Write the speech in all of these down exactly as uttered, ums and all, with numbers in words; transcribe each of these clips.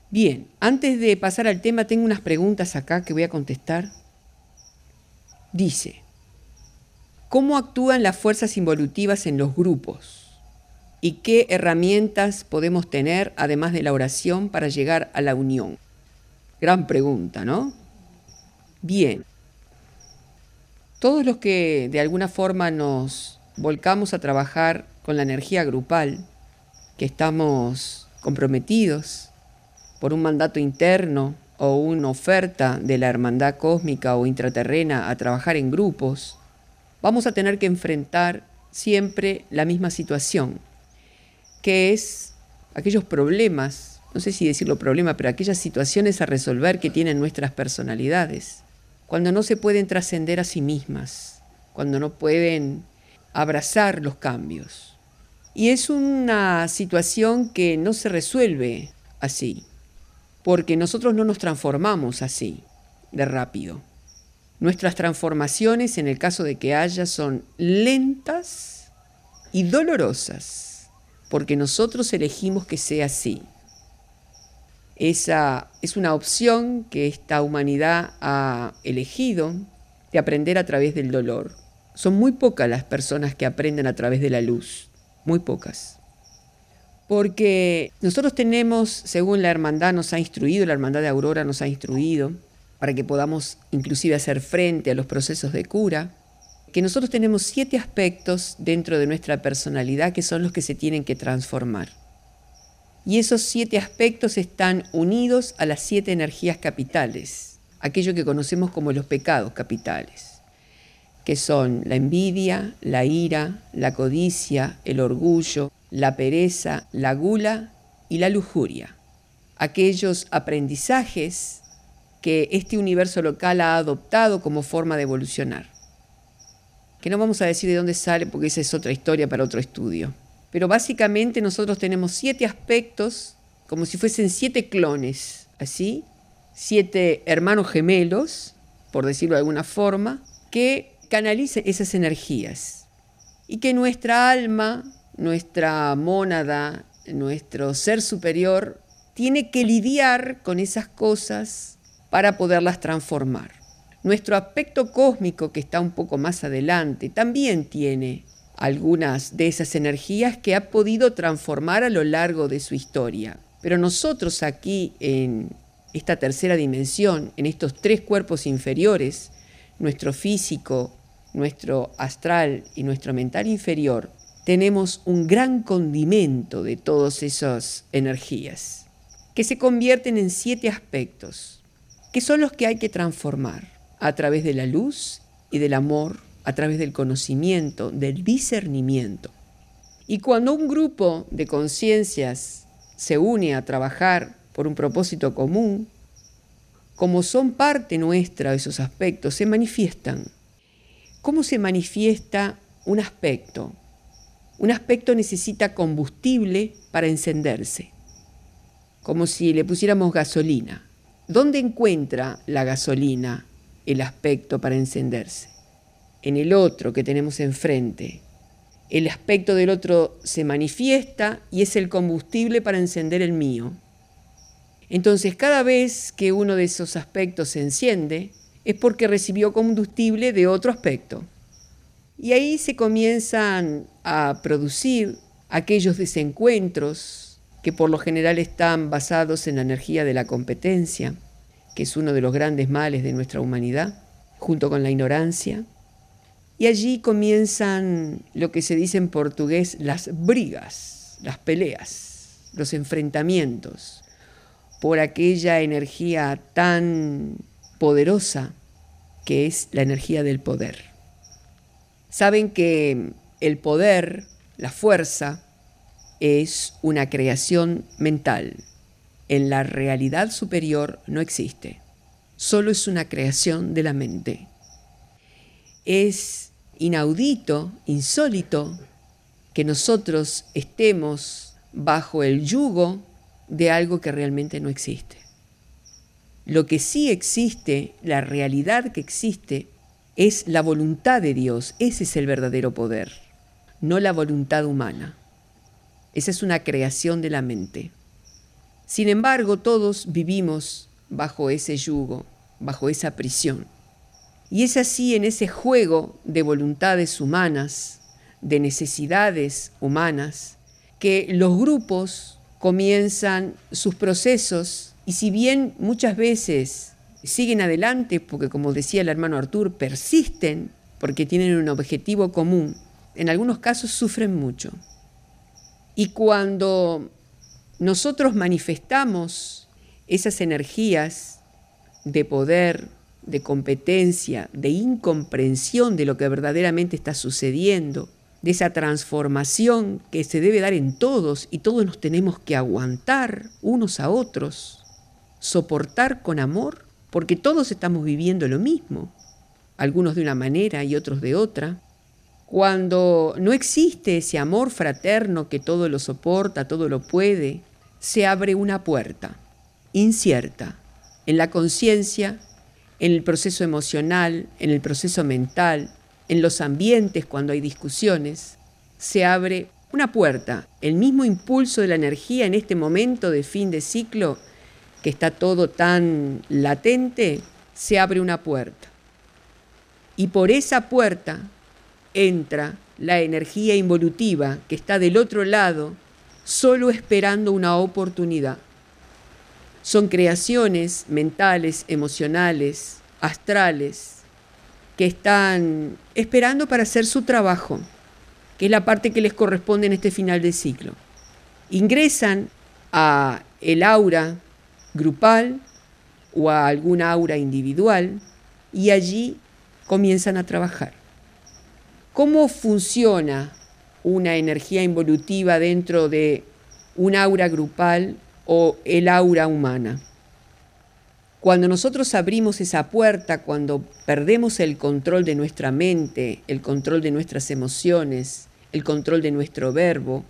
Bien, antes de pasar al tema, tengo unas preguntas acá que voy a contestar. Dice, ¿cómo actúan las fuerzas involutivas en los grupos? ¿Y qué herramientas podemos tener, además de la oración, para llegar a la unión? Gran pregunta, ¿no? Bien. Todos los que de alguna forma nos volcamos a trabajar con la energía grupal, que estamos comprometidos por un mandato interno o una oferta de la hermandad cósmica o intraterrena a trabajar en grupos, vamos a tener que enfrentar siempre la misma situación, que es aquellos problemas, no sé si decirlo problema, pero aquellas situaciones a resolver que tienen nuestras personalidades, cuando no se pueden trascender a sí mismas, cuando no pueden abrazar los cambios. Y es una situación que no se resuelve así, porque nosotros no nos transformamos así, de rápido. Nuestras transformaciones, en el caso de que haya, son lentas y dolorosas, porque nosotros elegimos que sea así. Esa es una opción que esta humanidad ha elegido de aprender a través del dolor. Son muy pocas las personas que aprenden a través de la luz, muy pocas. Porque nosotros tenemos, según la hermandad nos ha instruido, la hermandad de Aurora nos ha instruido, para que podamos inclusive hacer frente a los procesos de cura, que nosotros tenemos siete aspectos dentro de nuestra personalidad que son los que se tienen que transformar. Y esos siete aspectos están unidos a las siete energías capitales, aquello que conocemos como los pecados capitales, que son la envidia, la ira, la codicia, el orgullo, la pereza, la gula y la lujuria. Aquellos aprendizajes que este universo local ha adoptado como forma de evolucionar. Que no vamos a decir de dónde sale porque esa es otra historia para otro estudio. Pero básicamente nosotros tenemos siete aspectos, como si fuesen siete clones, ¿así? Siete hermanos gemelos, por decirlo de alguna forma, que canalicen esas energías. Y que nuestra alma, nuestra mónada, nuestro ser superior, tiene que lidiar con esas cosas para poderlas transformar. Nuestro aspecto cósmico, que está un poco más adelante, también tiene algunas de esas energías que ha podido transformar a lo largo de su historia. Pero nosotros aquí, en esta tercera dimensión, en estos tres cuerpos inferiores, nuestro físico, nuestro astral y nuestro mental inferior, tenemos un gran condimento de todas esas energías, que se convierten en siete aspectos, que son los que hay que transformar a través de la luz y del amor, a través del conocimiento, del discernimiento. Y cuando un grupo de conciencias se une a trabajar por un propósito común, como son parte nuestra esos aspectos, se manifiestan. ¿Cómo se manifiesta un aspecto? Un aspecto necesita combustible para encenderse, como si le pusiéramos gasolina. ¿Dónde encuentra la gasolina el aspecto para encenderse? En el otro que tenemos enfrente. El aspecto del otro se manifiesta y es el combustible para encender el mío. Entonces, cada vez que uno de esos aspectos se enciende, es porque recibió combustible de otro aspecto. Y ahí se comienzan a producir aquellos desencuentros que por lo general están basados en la energía de la competencia, que es uno de los grandes males de nuestra humanidad, junto con la ignorancia. Y allí comienzan lo que se dice en portugués las brigas, las peleas, los enfrentamientos por aquella energía tan poderosa que es la energía del poder. Saben que el poder, la fuerza, es una creación mental. En la realidad superior no existe, solo es una creación de la mente. Es inaudito, insólito, que nosotros estemos bajo el yugo de algo que realmente no existe. Lo que sí existe, la realidad que existe, es la voluntad de Dios. Ese es el verdadero poder, no la voluntad humana. Esa es una creación de la mente. Sin embargo, todos vivimos bajo ese yugo, bajo esa prisión. Y es así en ese juego de voluntades humanas, de necesidades humanas, que los grupos comienzan sus procesos y si bien muchas veces siguen adelante, porque como decía el hermano Artur, persisten porque tienen un objetivo común, en algunos casos sufren mucho. Y cuando nosotros manifestamos esas energías de poder, de competencia, de incomprensión de lo que verdaderamente está sucediendo, de esa transformación que se debe dar en todos y todos nos tenemos que aguantar unos a otros, soportar con amor, porque todos estamos viviendo lo mismo, algunos de una manera y otros de otra. Cuando no existe ese amor fraterno que todo lo soporta, todo lo puede, se abre una puerta incierta en la conciencia, en el proceso emocional, en el proceso mental, en los ambientes cuando hay discusiones, se abre una puerta. El mismo impulso de la energía en este momento de fin de ciclo, que está todo tan latente, se abre una puerta. Y por esa puerta entra la energía involutiva que está del otro lado, solo esperando una oportunidad. Son creaciones mentales, emocionales, astrales, que están esperando para hacer su trabajo, que es la parte que les corresponde en este final de ciclo. Ingresan a el aura grupal o a alguna aura individual y allí comienzan a trabajar. ¿Cómo funciona una energía involutiva dentro de un aura grupal o el aura humana? Cuando nosotros abrimos esa puerta, cuando perdemos el control de nuestra mente, el control de nuestras emociones, el control de nuestro verbo,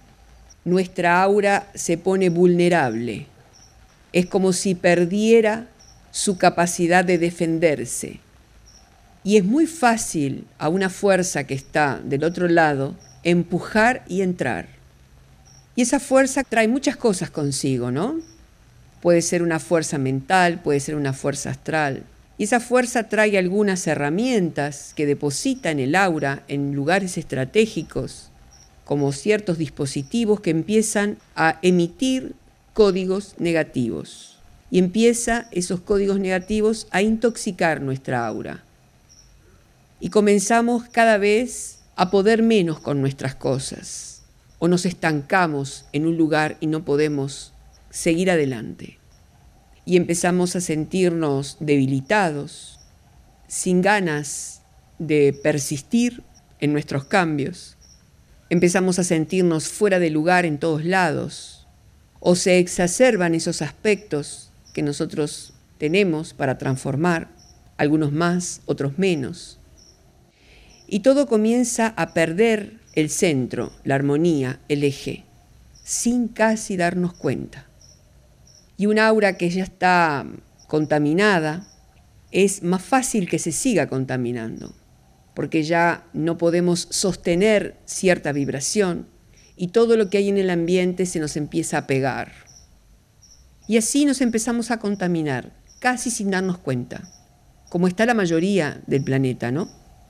nuestra aura se pone vulnerable. Es como si perdiera su capacidad de defenderse. Y es muy fácil a una fuerza que está del otro lado empujar y entrar. Y esa fuerza trae muchas cosas consigo, ¿no? Puede ser una fuerza mental, puede ser una fuerza astral. Y esa fuerza trae algunas herramientas que deposita en el aura, en lugares estratégicos, como ciertos dispositivos que empiezan a emitir códigos negativos. Y empieza esos códigos negativos a intoxicar nuestra aura. Y comenzamos cada vez a poder menos con nuestras cosas. O nos estancamos en un lugar y no podemos seguir adelante. Y empezamos a sentirnos debilitados, sin ganas de persistir en nuestros cambios. Empezamos a sentirnos fuera de lugar en todos lados. O se exacerban esos aspectos que nosotros tenemos para transformar, algunos más, otros menos. Y todo comienza a perder el centro, la armonía, el eje, sin casi darnos cuenta. Y un aura que ya está contaminada, es más fácil que se siga contaminando, porque ya no podemos sostener cierta vibración y todo lo que hay en el ambiente se nos empieza a pegar. Y así nos empezamos a contaminar, casi sin darnos cuenta, como está la mayoría del planeta, ¿no?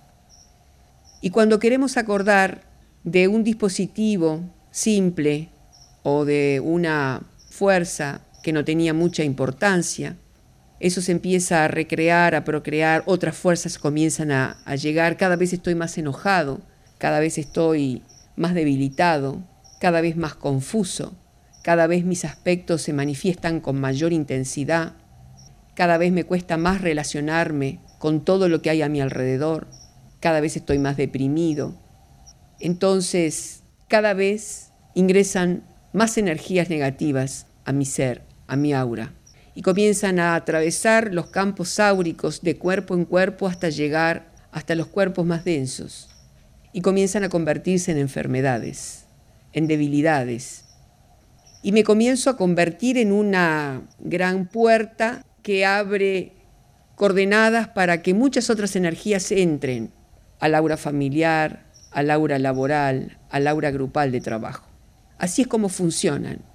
Y cuando queremos acordar de un dispositivo simple o de una fuerza que no tenía mucha importancia, eso se empieza a recrear, a procrear, otras fuerzas comienzan a, a llegar, cada vez estoy más enojado, cada vez estoy más debilitado, cada vez más confuso, cada vez mis aspectos se manifiestan con mayor intensidad, cada vez me cuesta más relacionarme con todo lo que hay a mi alrededor, cada vez estoy más deprimido. Entonces, cada vez ingresan más energías negativas a mi ser, a mi aura, y comienzan a atravesar los campos áuricos de cuerpo en cuerpo hasta llegar hasta los cuerpos más densos, y comienzan a convertirse en enfermedades, en debilidades. Y me comienzo a convertir en una gran puerta que abre coordenadas para que muchas otras energías entren al aura familiar, al aura laboral, al aura grupal de trabajo. Así es como funcionan.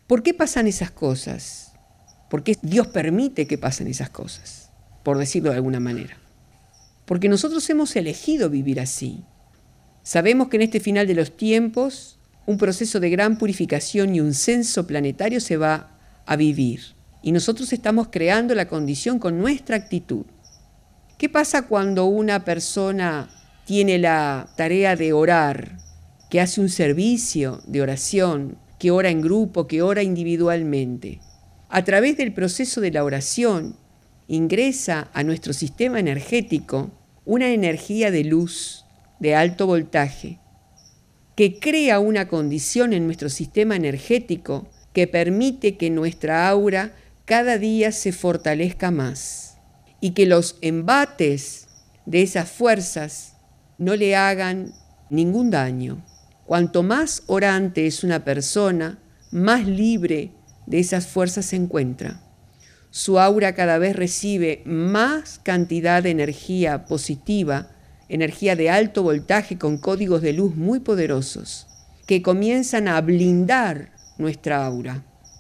¿Por qué pasan esas cosas? ¿Por qué Dios permite que pasen esas cosas? Por decirlo de alguna manera. Porque nosotros hemos elegido vivir así. Sabemos que en este final de los tiempos, un proceso de gran purificación y un censo planetario se va a vivir. Y nosotros estamos creando la condición con nuestra actitud. ¿Qué pasa cuando una persona tiene la tarea de orar, que hace un servicio de oración, que ora en grupo, que ora individualmente? A través del proceso de la oración ingresa a nuestro sistema energético una energía de luz, de alto voltaje, que crea una condición en nuestro sistema energético que permite que nuestra aura cada día se fortalezca más y que los embates de esas fuerzas no le hagan ningún daño. Cuanto más orante es una persona, más libre de esas fuerzas se encuentra. Su aura cada vez recibe más cantidad de energía positiva, energía de alto voltaje con códigos de luz muy poderosos, que comienzan a blindar nuestra aura.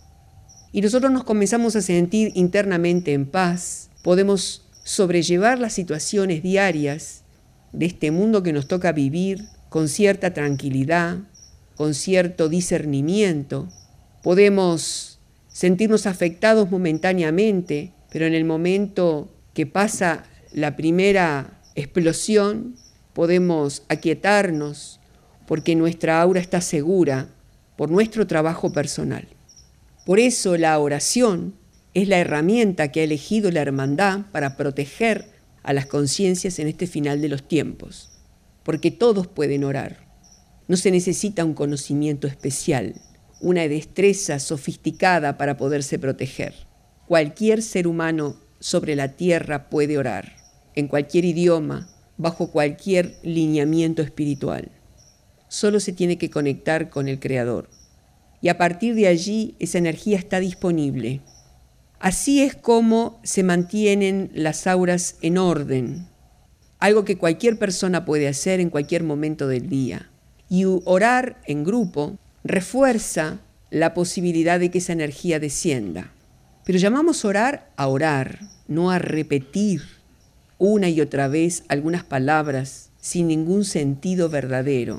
Y nosotros nos comenzamos a sentir internamente en paz, podemos sobrellevar las situaciones diarias de este mundo que nos toca vivir con cierta tranquilidad, con cierto discernimiento. Podemos sentirnos afectados momentáneamente, pero en el momento que pasa la primera explosión, podemos aquietarnos porque nuestra aura está segura por nuestro trabajo personal. Por eso la oración es la herramienta que ha elegido la hermandad para proteger a las conciencias en este final de los tiempos, porque todos pueden orar. No se necesita un conocimiento especial, una destreza sofisticada para poderse proteger. Cualquier ser humano sobre la tierra puede orar, en cualquier idioma, bajo cualquier lineamiento espiritual. Solo se tiene que conectar con el Creador. Y a partir de allí esa energía está disponible. Así es como se mantienen las auras en orden, algo que cualquier persona puede hacer en cualquier momento del día. Y orar en grupo refuerza la posibilidad de que esa energía descienda. Pero llamamos orar a orar, no a repetir una y otra vez algunas palabras sin ningún sentido verdadero.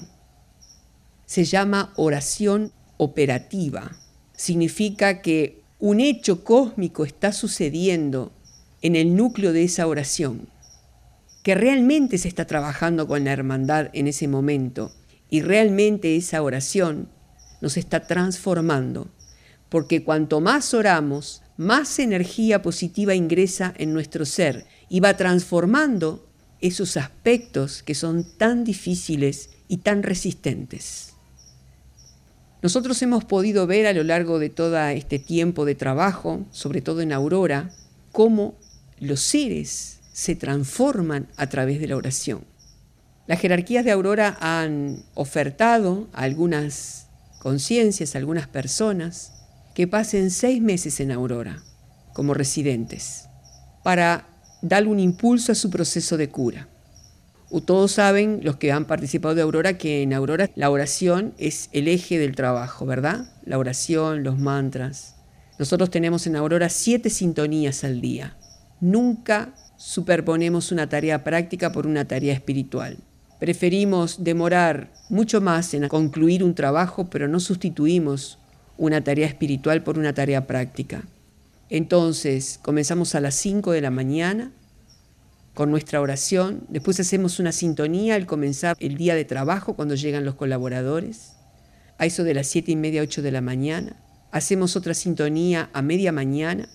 Se llama oración operativa. Significa que un hecho cósmico está sucediendo en el núcleo de esa oración, que realmente se está trabajando con la hermandad en ese momento y realmente esa oración nos está transformando, porque cuanto más oramos, más energía positiva ingresa en nuestro ser y va transformando esos aspectos que son tan difíciles y tan resistentes. Nosotros hemos podido ver a lo largo de todo este tiempo de trabajo, sobre todo en Aurora, cómo los seres se transforman a través de la oración. Las jerarquías de Aurora han ofertado a algunas conciencias, a algunas personas, que pasen seis meses en Aurora como residentes para darle un impulso a su proceso de cura. Todos saben, los que han participado de Aurora, que en Aurora la oración es el eje del trabajo, ¿verdad? La oración, los mantras. Nosotros tenemos en Aurora siete sintonías al día. Nunca superponemos una tarea práctica por una tarea espiritual. Preferimos demorar mucho más en concluir un trabajo, pero no sustituimos una tarea espiritual por una tarea práctica. Entonces, comenzamos a las cinco de la mañana con nuestra oración, después hacemos una sintonía al comenzar el día de trabajo cuando llegan los colaboradores, a eso de las siete y media, ocho de la mañana, hacemos otra sintonía a media mañana,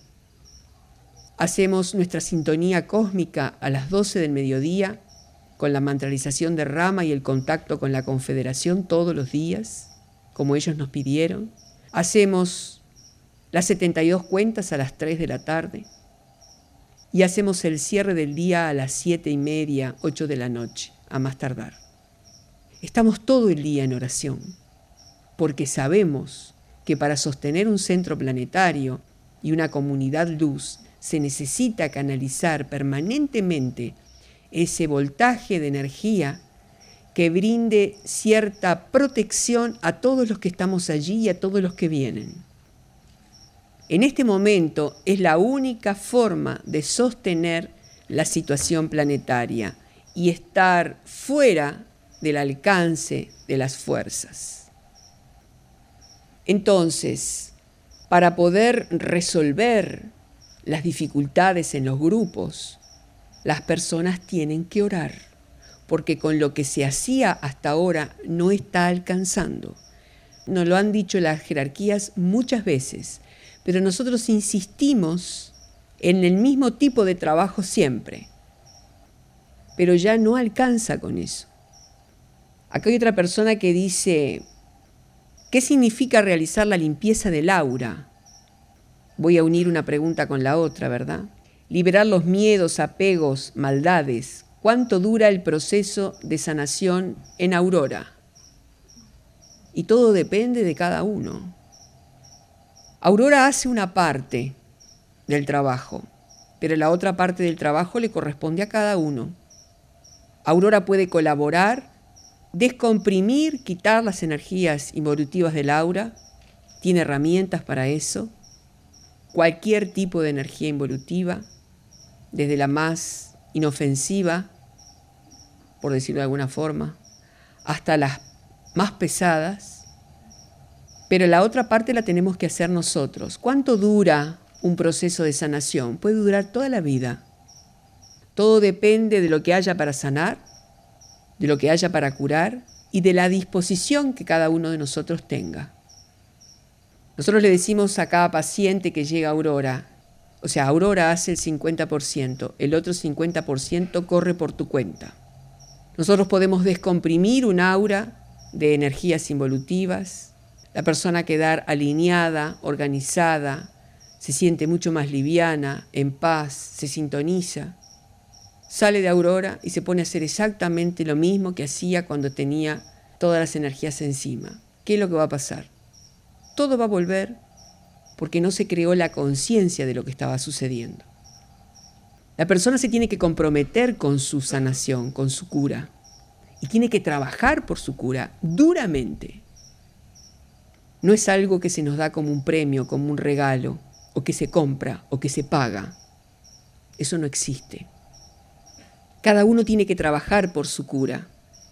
hacemos nuestra sintonía cósmica a las doce del mediodía, con la mantralización de Rama y el contacto con la Confederación todos los días, como ellos nos pidieron, hacemos las setenta y dos cuentas a las tres de la tarde, y hacemos el cierre del día a las siete y media, ocho de la noche, a más tardar. Estamos todo el día en oración, porque sabemos que para sostener un centro planetario y una comunidad luz se necesita canalizar permanentemente ese voltaje de energía que brinde cierta protección a todos los que estamos allí y a todos los que vienen. En este momento es la única forma de sostener la situación planetaria y estar fuera del alcance de las fuerzas. Entonces, para poder resolver las dificultades en los grupos, las personas tienen que orar, porque con lo que se hacía hasta ahora no está alcanzando. Nos lo han dicho las jerarquías muchas veces, pero nosotros insistimos en el mismo tipo de trabajo siempre, pero ya no alcanza con eso. Acá hay otra persona que dice, ¿qué significa realizar la limpieza del aura? Voy a unir una pregunta con la otra, ¿verdad? Liberar los miedos, apegos, maldades. ¿Cuánto dura el proceso de sanación en Aurora? Y todo depende de cada uno. Aurora hace una parte del trabajo, pero la otra parte del trabajo le corresponde a cada uno. Aurora puede colaborar, descomprimir, quitar las energías involutivas del aura, tiene herramientas para eso, cualquier tipo de energía involutiva, desde la más inofensiva, por decirlo de alguna forma, hasta las más pesadas, pero la otra parte la tenemos que hacer nosotros. ¿Cuánto dura un proceso de sanación? Puede durar toda la vida. Todo depende de lo que haya para sanar, de lo que haya para curar y de la disposición que cada uno de nosotros tenga. Nosotros le decimos a cada paciente que llega a Aurora, o sea, Aurora hace el cincuenta por ciento, el otro cincuenta por ciento corre por tu cuenta. Nosotros podemos descomprimir un aura de energías involutivas, la persona quedar alineada, organizada, se siente mucho más liviana, en paz, se sintoniza, sale de Aurora y se pone a hacer exactamente lo mismo que hacía cuando tenía todas las energías encima. ¿Qué es lo que va a pasar? Todo va a volver porque no se creó la conciencia de lo que estaba sucediendo. La persona se tiene que comprometer con su sanación, con su cura, y tiene que trabajar por su cura duramente. No es algo que se nos da como un premio, como un regalo, o que se compra, o que se paga. Eso no existe. Cada uno tiene que trabajar por su cura.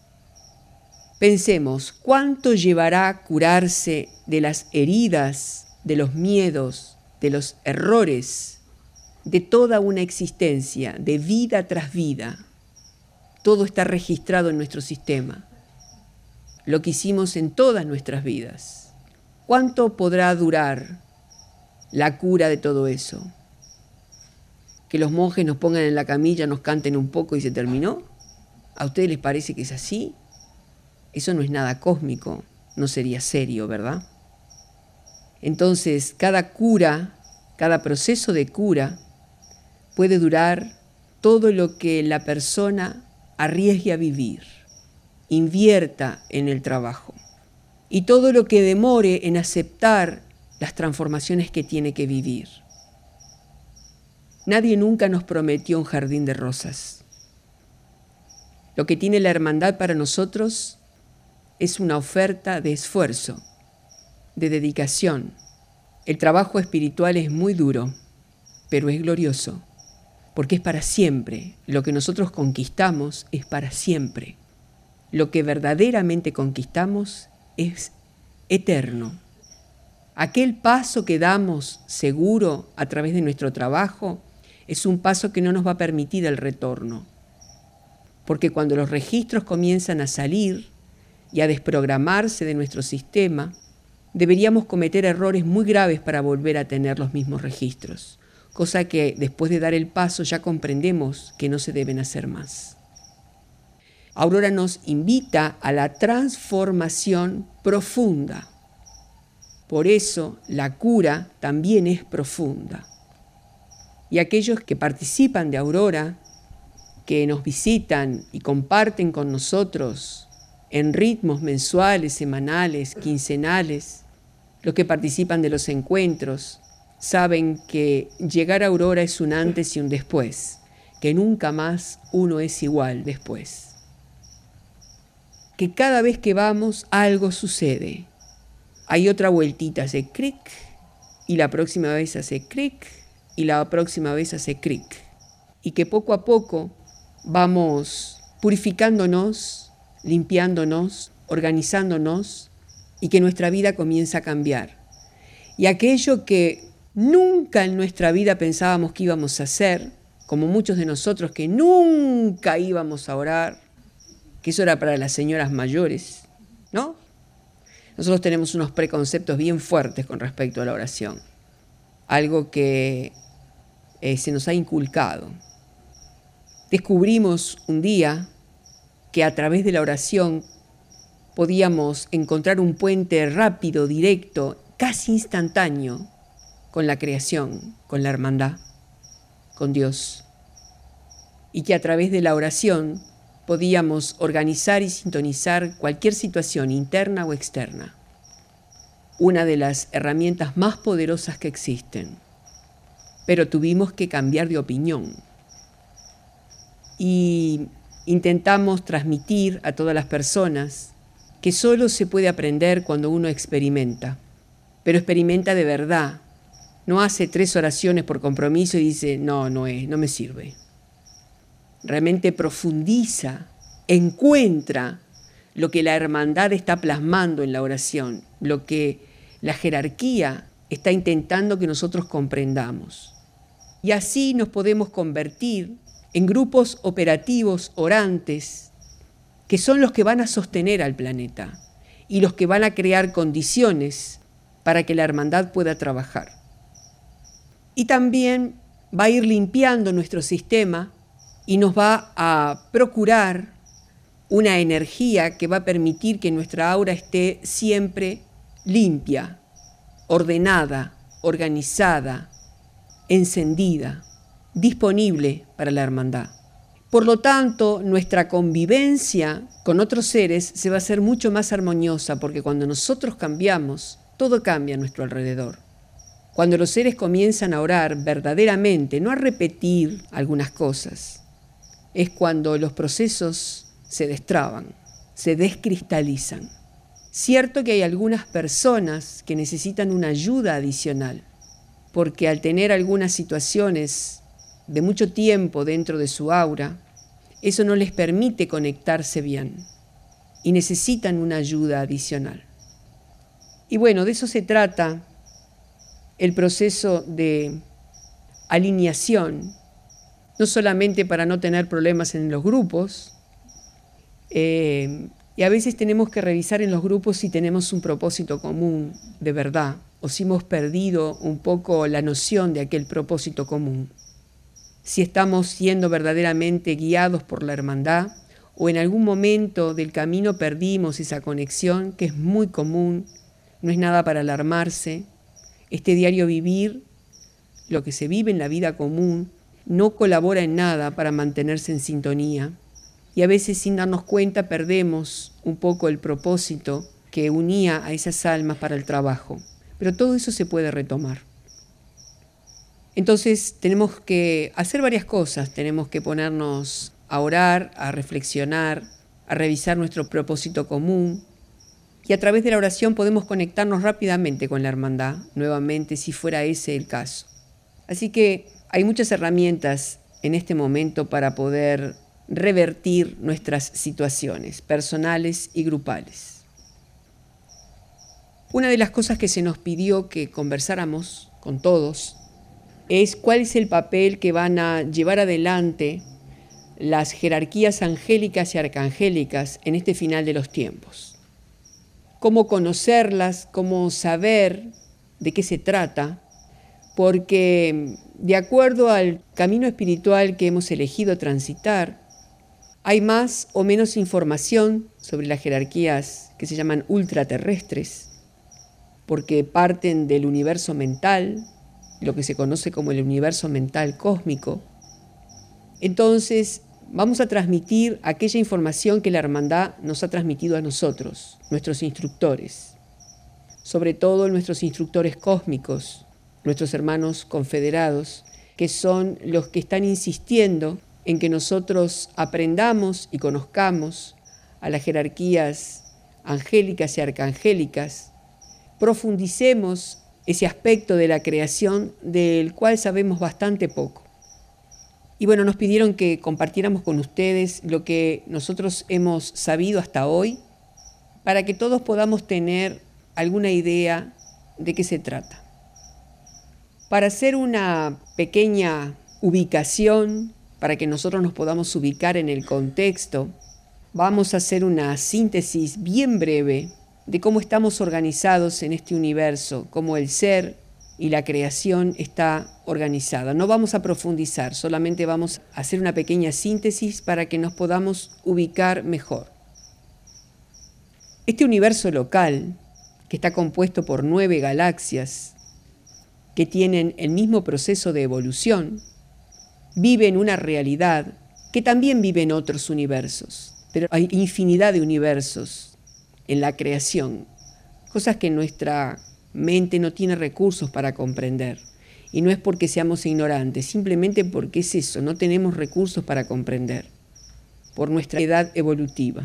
Pensemos, ¿cuánto llevará curarse de las heridas, de los miedos, de los errores, de toda una existencia, de vida tras vida? Todo está registrado en nuestro sistema, lo que hicimos en todas nuestras vidas. ¿Cuánto podrá durar la cura de todo eso? ¿Que los monjes nos pongan en la camilla, nos canten un poco y se terminó? ¿A ustedes les parece que es así? Eso no es nada cósmico, no sería serio, ¿verdad? Entonces, cada cura, cada proceso de cura puede durar todo lo que la persona arriesgue a vivir, invierta en el trabajo, y todo lo que demore en aceptar las transformaciones que tiene que vivir. Nadie nunca nos prometió un jardín de rosas. Lo que tiene la hermandad para nosotros es una oferta de esfuerzo, de dedicación. El trabajo espiritual es muy duro, pero es glorioso, porque es para siempre. Lo que nosotros conquistamos es para siempre. Lo que verdaderamente conquistamos es eterno. Aquel paso que damos seguro a través de nuestro trabajo es un paso que no nos va a permitir el retorno, porque cuando los registros comienzan a salir y a desprogramarse de nuestro sistema, deberíamos cometer errores muy graves para volver a tener los mismos registros, cosa que después de dar el paso ya comprendemos que no se deben hacer más. Aurora nos invita a la transformación profunda. Por eso la cura también es profunda. Y aquellos que participan de Aurora, que nos visitan y comparten con nosotros en ritmos mensuales, semanales, quincenales, los que participan de los encuentros, saben que llegar a Aurora es un antes y un después, que nunca más uno es igual después. Que cada vez que vamos algo sucede. Hay otra vueltita, hace cric y la próxima vez hace cric, y la próxima vez hace cric. Y que poco a poco vamos purificándonos, limpiándonos, organizándonos, y que nuestra vida comienza a cambiar. Y aquello que nunca en nuestra vida pensábamos que íbamos a hacer, como muchos de nosotros que nunca íbamos a orar, que eso era para las señoras mayores, ¿no? Nosotros tenemos unos preconceptos bien fuertes con respecto a la oración, algo que eh, se nos ha inculcado. Descubrimos un día que a través de la oración podíamos encontrar un puente rápido, directo, casi instantáneo con la creación, con la hermandad, con Dios. Y que a través de la oración podíamos organizar y sintonizar cualquier situación interna o externa. Una de las herramientas más poderosas que existen. Pero tuvimos que cambiar de opinión. Y intentamos transmitir a todas las personas que solo se puede aprender cuando uno experimenta. Pero experimenta de verdad. No hace tres oraciones por compromiso y dice, no, no es, no me sirve. Realmente profundiza, encuentra lo que la hermandad está plasmando en la oración, lo que la jerarquía está intentando que nosotros comprendamos. Y así nos podemos convertir en grupos operativos orantes, que son los que van a sostener al planeta y los que van a crear condiciones para que la hermandad pueda trabajar. Y también va a ir limpiando nuestro sistema y nos va a procurar una energía que va a permitir que nuestra aura esté siempre limpia, ordenada, organizada, encendida, disponible para la hermandad. Por lo tanto, nuestra convivencia con otros seres se va a hacer mucho más armoniosa, porque cuando nosotros cambiamos, todo cambia a nuestro alrededor. Cuando los seres comienzan a orar verdaderamente, no a repetir algunas cosas, es cuando los procesos se destraban, se descristalizan. Cierto que hay algunas personas que necesitan una ayuda adicional, porque al tener algunas situaciones de mucho tiempo dentro de su aura, eso no les permite conectarse bien y necesitan una ayuda adicional. Y bueno, de eso se trata el proceso de alineación, no solamente para no tener problemas en los grupos, eh, y a veces tenemos que revisar en los grupos si tenemos un propósito común de verdad, o si hemos perdido un poco la noción de aquel propósito común. Si estamos siendo verdaderamente guiados por la hermandad, o en algún momento del camino perdimos esa conexión, que es muy común, no es nada para alarmarse. Este diario vivir, lo que se vive en la vida común, no colabora en nada para mantenerse en sintonía. Y a veces sin darnos cuenta perdemos un poco el propósito que unía a esas almas para el trabajo. Pero todo eso se puede retomar. Entonces tenemos que hacer varias cosas. Tenemos que ponernos a orar, a reflexionar, a revisar nuestro propósito común. Y a través de la oración podemos conectarnos rápidamente con la hermandad, nuevamente, si fuera ese el caso. Así que hay muchas herramientas en este momento para poder revertir nuestras situaciones personales y grupales. Una de las cosas que se nos pidió que conversáramos con todos es cuál es el papel que van a llevar adelante las jerarquías angélicas y arcangélicas en este final de los tiempos. Cómo conocerlas, cómo saber de qué se trata, porque de acuerdo al camino espiritual que hemos elegido transitar, hay más o menos información sobre las jerarquías que se llaman ultraterrestres, porque parten del universo mental, lo que se conoce como el universo mental cósmico. Entonces, vamos a transmitir aquella información que la hermandad nos ha transmitido a nosotros, nuestros instructores, sobre todo nuestros instructores cósmicos, nuestros hermanos confederados, que son los que están insistiendo en que nosotros aprendamos y conozcamos a las jerarquías angélicas y arcangélicas, profundicemos ese aspecto de la creación del cual sabemos bastante poco. Y bueno, nos pidieron que compartiéramos con ustedes lo que nosotros hemos sabido hasta hoy, para que todos podamos tener alguna idea de qué se trata. Para hacer una pequeña ubicación, para que nosotros nos podamos ubicar en el contexto, vamos a hacer una síntesis bien breve de cómo estamos organizados en este universo, cómo el ser y la creación está organizada. No vamos a profundizar, solamente vamos a hacer una pequeña síntesis para que nos podamos ubicar mejor. Este universo local, que está compuesto por nueve galaxias que tienen el mismo proceso de evolución, vive en una realidad que también vive en otros universos, pero hay infinidad de universos en la creación, cosas que nuestra mente no tiene recursos para comprender. Y no es porque seamos ignorantes, simplemente porque es eso, no tenemos recursos para comprender, por nuestra edad evolutiva.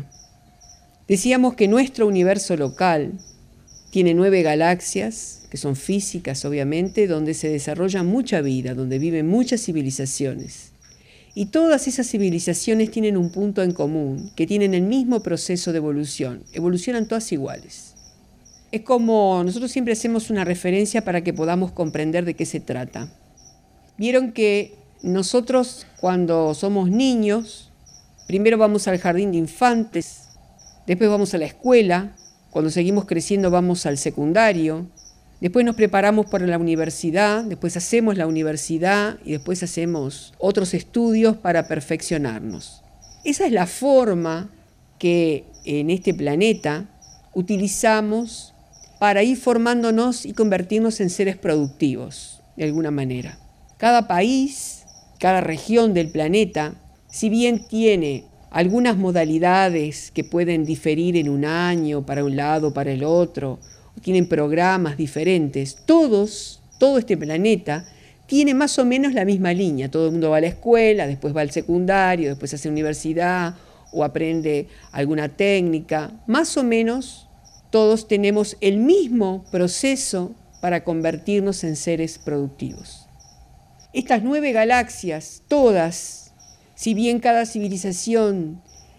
Decíamos que nuestro universo local tiene nueve galaxias, que son físicas obviamente, donde se desarrolla mucha vida, donde viven muchas civilizaciones. Y todas esas civilizaciones tienen un punto en común, que tienen el mismo proceso de evolución, evolucionan todas iguales. Es como nosotros siempre hacemos una referencia para que podamos comprender de qué se trata. Vieron que nosotros cuando somos niños, primero vamos al jardín de infantes, después vamos a la escuela, cuando seguimos creciendo vamos al secundario, después nos preparamos para la universidad, después hacemos la universidad y después hacemos otros estudios para perfeccionarnos. Esa es la forma que en este planeta utilizamos para ir formándonos y convertirnos en seres productivos, de alguna manera. Cada país, cada región del planeta, si bien tiene algunas modalidades que pueden diferir en un año, para un lado, para el otro, tienen programas diferentes, todos, todo este planeta tiene más o menos la misma línea. Todo el mundo va a la escuela, después va al secundario, después hace universidad o aprende alguna técnica. Más o menos todos tenemos el mismo proceso para convertirnos en seres productivos. Estas nueve galaxias, todas, si bien cada civilización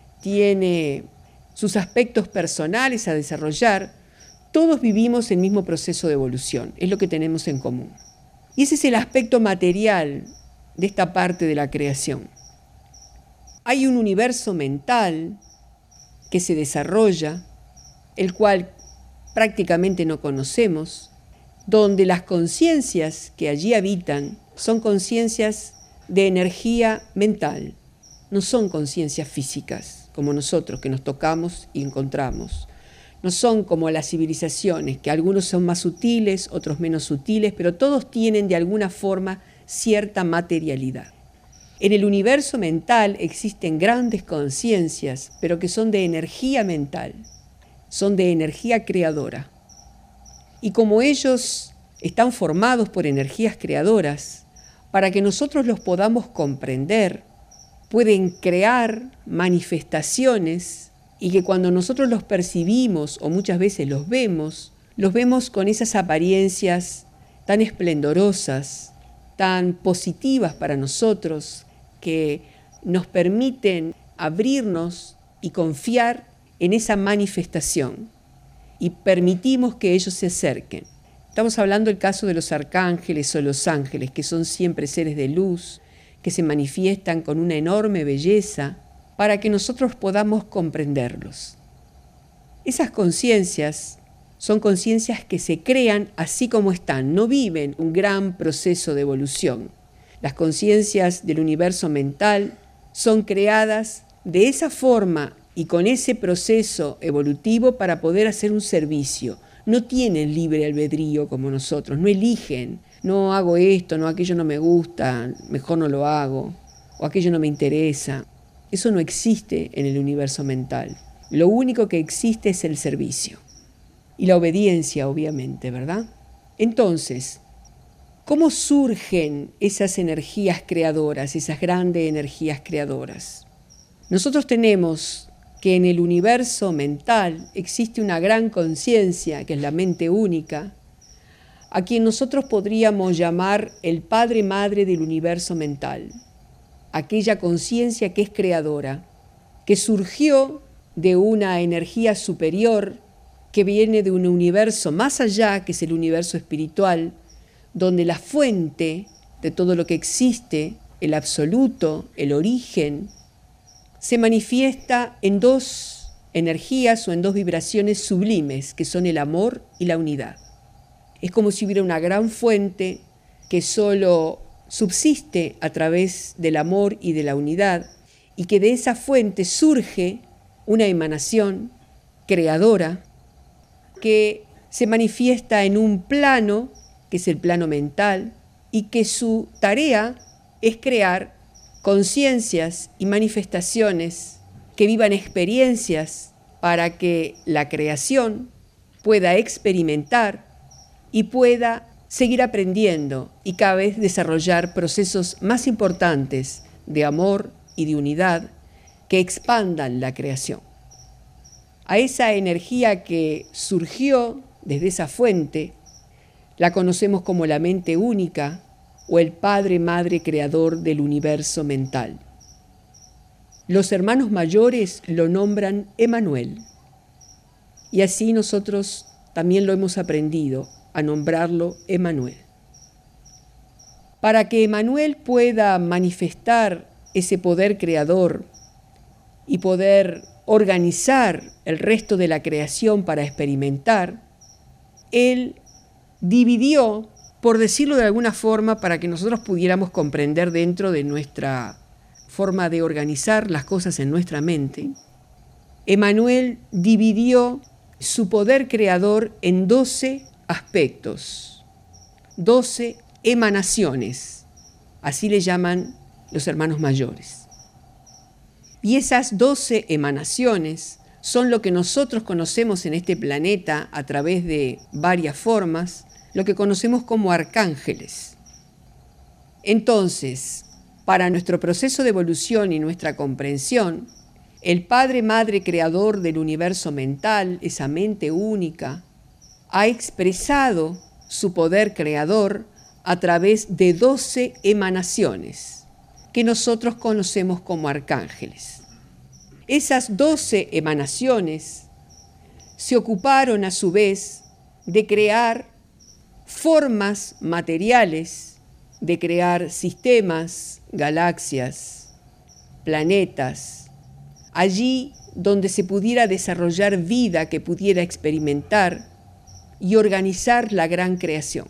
tiene sus aspectos personales a desarrollar, todos vivimos el mismo proceso de evolución, es lo que tenemos en común. Y ese es el aspecto material de esta parte de la creación. Hay un universo mental que se desarrolla, el cual prácticamente no conocemos, donde las conciencias que allí habitan son conciencias de energía mental, no son conciencias físicas como nosotros que nos tocamos y encontramos. No son como las civilizaciones, que algunos son más sutiles, otros menos sutiles, pero todos tienen de alguna forma cierta materialidad. En el universo mental existen grandes conciencias, pero que son de energía mental, son de energía creadora. Y como ellos están formados por energías creadoras, para que nosotros los podamos comprender, pueden crear manifestaciones y que cuando nosotros los percibimos o muchas veces los vemos, los vemos con esas apariencias tan esplendorosas, tan positivas para nosotros, que nos permiten abrirnos y confiar en esa manifestación y permitimos que ellos se acerquen. Estamos hablando del caso de los arcángeles o los ángeles, que son siempre seres de luz, que se manifiestan con una enorme belleza para que nosotros podamos comprenderlos. Esas conciencias son conciencias que se crean así como están, no viven un gran proceso de evolución. Las conciencias del universo mental son creadas de esa forma y con ese proceso evolutivo para poder hacer un servicio. No tienen libre albedrío como nosotros, no eligen, no hago esto, no aquello no me gusta, mejor no lo hago, o aquello no me interesa. Eso no existe en el universo mental. Lo único que existe es el servicio. Y la obediencia, obviamente, ¿verdad? Entonces, ¿cómo surgen esas energías creadoras, esas grandes energías creadoras? Nosotros tenemos que en el universo mental existe una gran conciencia, que es la mente única, a quien nosotros podríamos llamar el Padre Madre del universo mental, aquella conciencia que es creadora, que surgió de una energía superior, que viene de un universo más allá, que es el universo espiritual, donde la fuente de todo lo que existe, el absoluto, el origen, se manifiesta en dos energías o en dos vibraciones sublimes, que son el amor y la unidad. Es como si hubiera una gran fuente que solo subsiste a través del amor y de la unidad, y que de esa fuente surge una emanación creadora que se manifiesta en un plano, que es el plano mental, y que su tarea es crear conciencias y manifestaciones que vivan experiencias para que la creación pueda experimentar y pueda seguir aprendiendo y cada vez desarrollar procesos más importantes de amor y de unidad que expandan la creación. A esa energía que surgió desde esa fuente la conocemos como la mente única o el Padre Madre Creador del universo mental. Los hermanos mayores lo nombran Emmanuel, y así nosotros también lo hemos aprendido a nombrarlo Emmanuel. Para que Emmanuel pueda manifestar ese poder creador y poder organizar el resto de la creación para experimentar, él dividió, por decirlo de alguna forma, para que nosotros pudiéramos comprender dentro de nuestra forma de organizar las cosas en nuestra mente, Emmanuel dividió su poder creador en doce aspectos, doce emanaciones, así le llaman los hermanos mayores. Y esas doce emanaciones son lo que nosotros conocemos en este planeta a través de varias formas, lo que conocemos como arcángeles. Entonces, para nuestro proceso de evolución y nuestra comprensión, el Padre Madre Creador del universo mental, esa mente única, ha expresado su poder creador a través de doce emanaciones que nosotros conocemos como arcángeles. Esas doce emanaciones se ocuparon a su vez de crear formas materiales, de crear sistemas, galaxias, planetas, allí donde se pudiera desarrollar vida que pudiera experimentar y organizar la gran creación.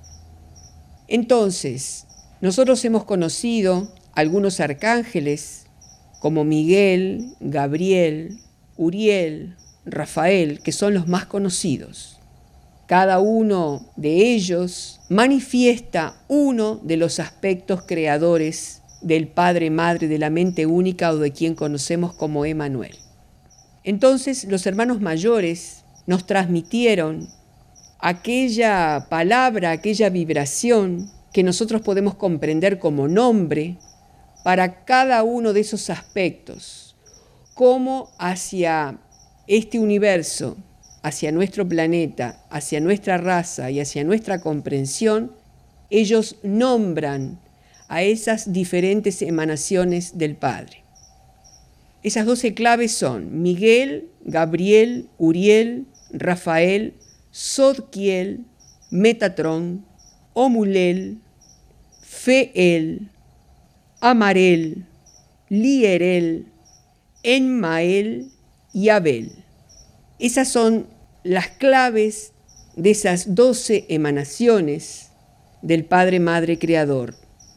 Entonces, nosotros hemos conocido algunos arcángeles como Miguel, Gabriel, Uriel, Rafael, que son los más conocidos. Cada uno de ellos manifiesta uno de los aspectos creadores del Padre Madre de la mente única o de quien conocemos como Emmanuel. Entonces, los hermanos mayores nos transmitieron aquella palabra, aquella vibración que nosotros podemos comprender como nombre para cada uno de esos aspectos, como hacia este universo, hacia nuestro planeta, hacia nuestra raza y hacia nuestra comprensión, ellos nombran a esas diferentes emanaciones del Padre. Esas doce claves son Miguel, Gabriel, Uriel, Rafael, Sodquiel, Metatrón, Omulel, Feel, Amarel, Lierel, Enmael y Abel. Esas son las claves de esas doce emanaciones del Padre Madre Creador.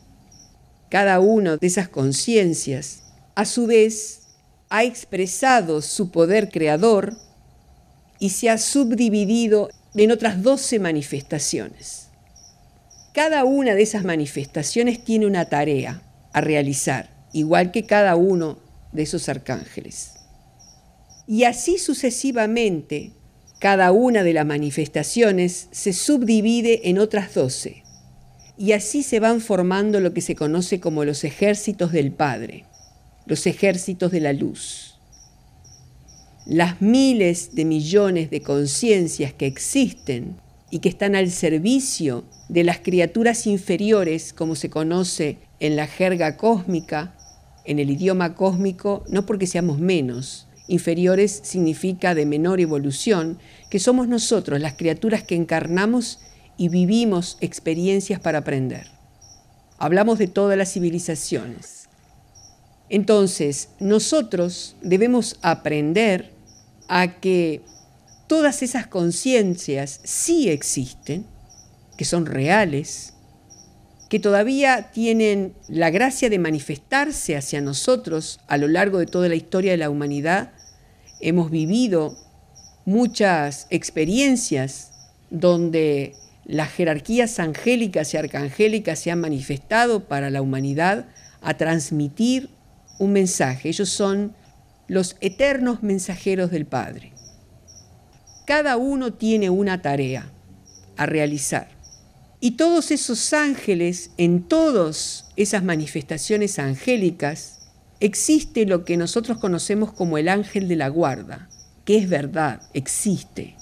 Cada una de esas conciencias, a su vez, ha expresado su poder creador y se ha subdividido en otras doce manifestaciones. Cada una de esas manifestaciones tiene una tarea a realizar, igual que cada uno de esos arcángeles. Y así sucesivamente, cada una de las manifestaciones se subdivide en otras doce. Y así se van formando lo que se conoce como los ejércitos del Padre, los ejércitos de la luz. Las miles de millones de conciencias que existen y que están al servicio de las criaturas inferiores, como se conoce en la jerga cósmica, en el idioma cósmico, no porque seamos menos. Inferiores significa de menor evolución, que somos nosotros, las criaturas que encarnamos y vivimos experiencias para aprender. Hablamos de todas las civilizaciones. Entonces, nosotros debemos aprender a que todas esas conciencias sí existen, que son reales, que todavía tienen la gracia de manifestarse hacia nosotros a lo largo de toda la historia de la humanidad. Hemos vivido muchas experiencias donde las jerarquías angélicas y arcangélicas se han manifestado para la humanidad a transmitir un mensaje. Ellos son los eternos mensajeros del Padre. Cada uno tiene una tarea a realizar. Y todos esos ángeles, en todas esas manifestaciones angélicas, existe lo que nosotros conocemos como el ángel de la guarda, que es verdad, existe.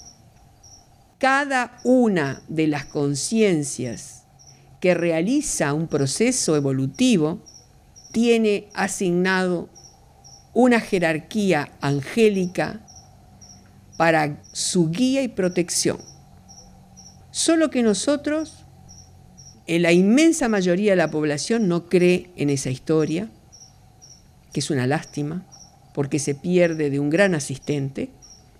Cada una de las conciencias que realiza un proceso evolutivo tiene asignado una jerarquía angélica para su guía y protección. Solo que nosotros, en la inmensa mayoría de la población, no cree en esa historia, que es una lástima, porque se pierde de un gran asistente,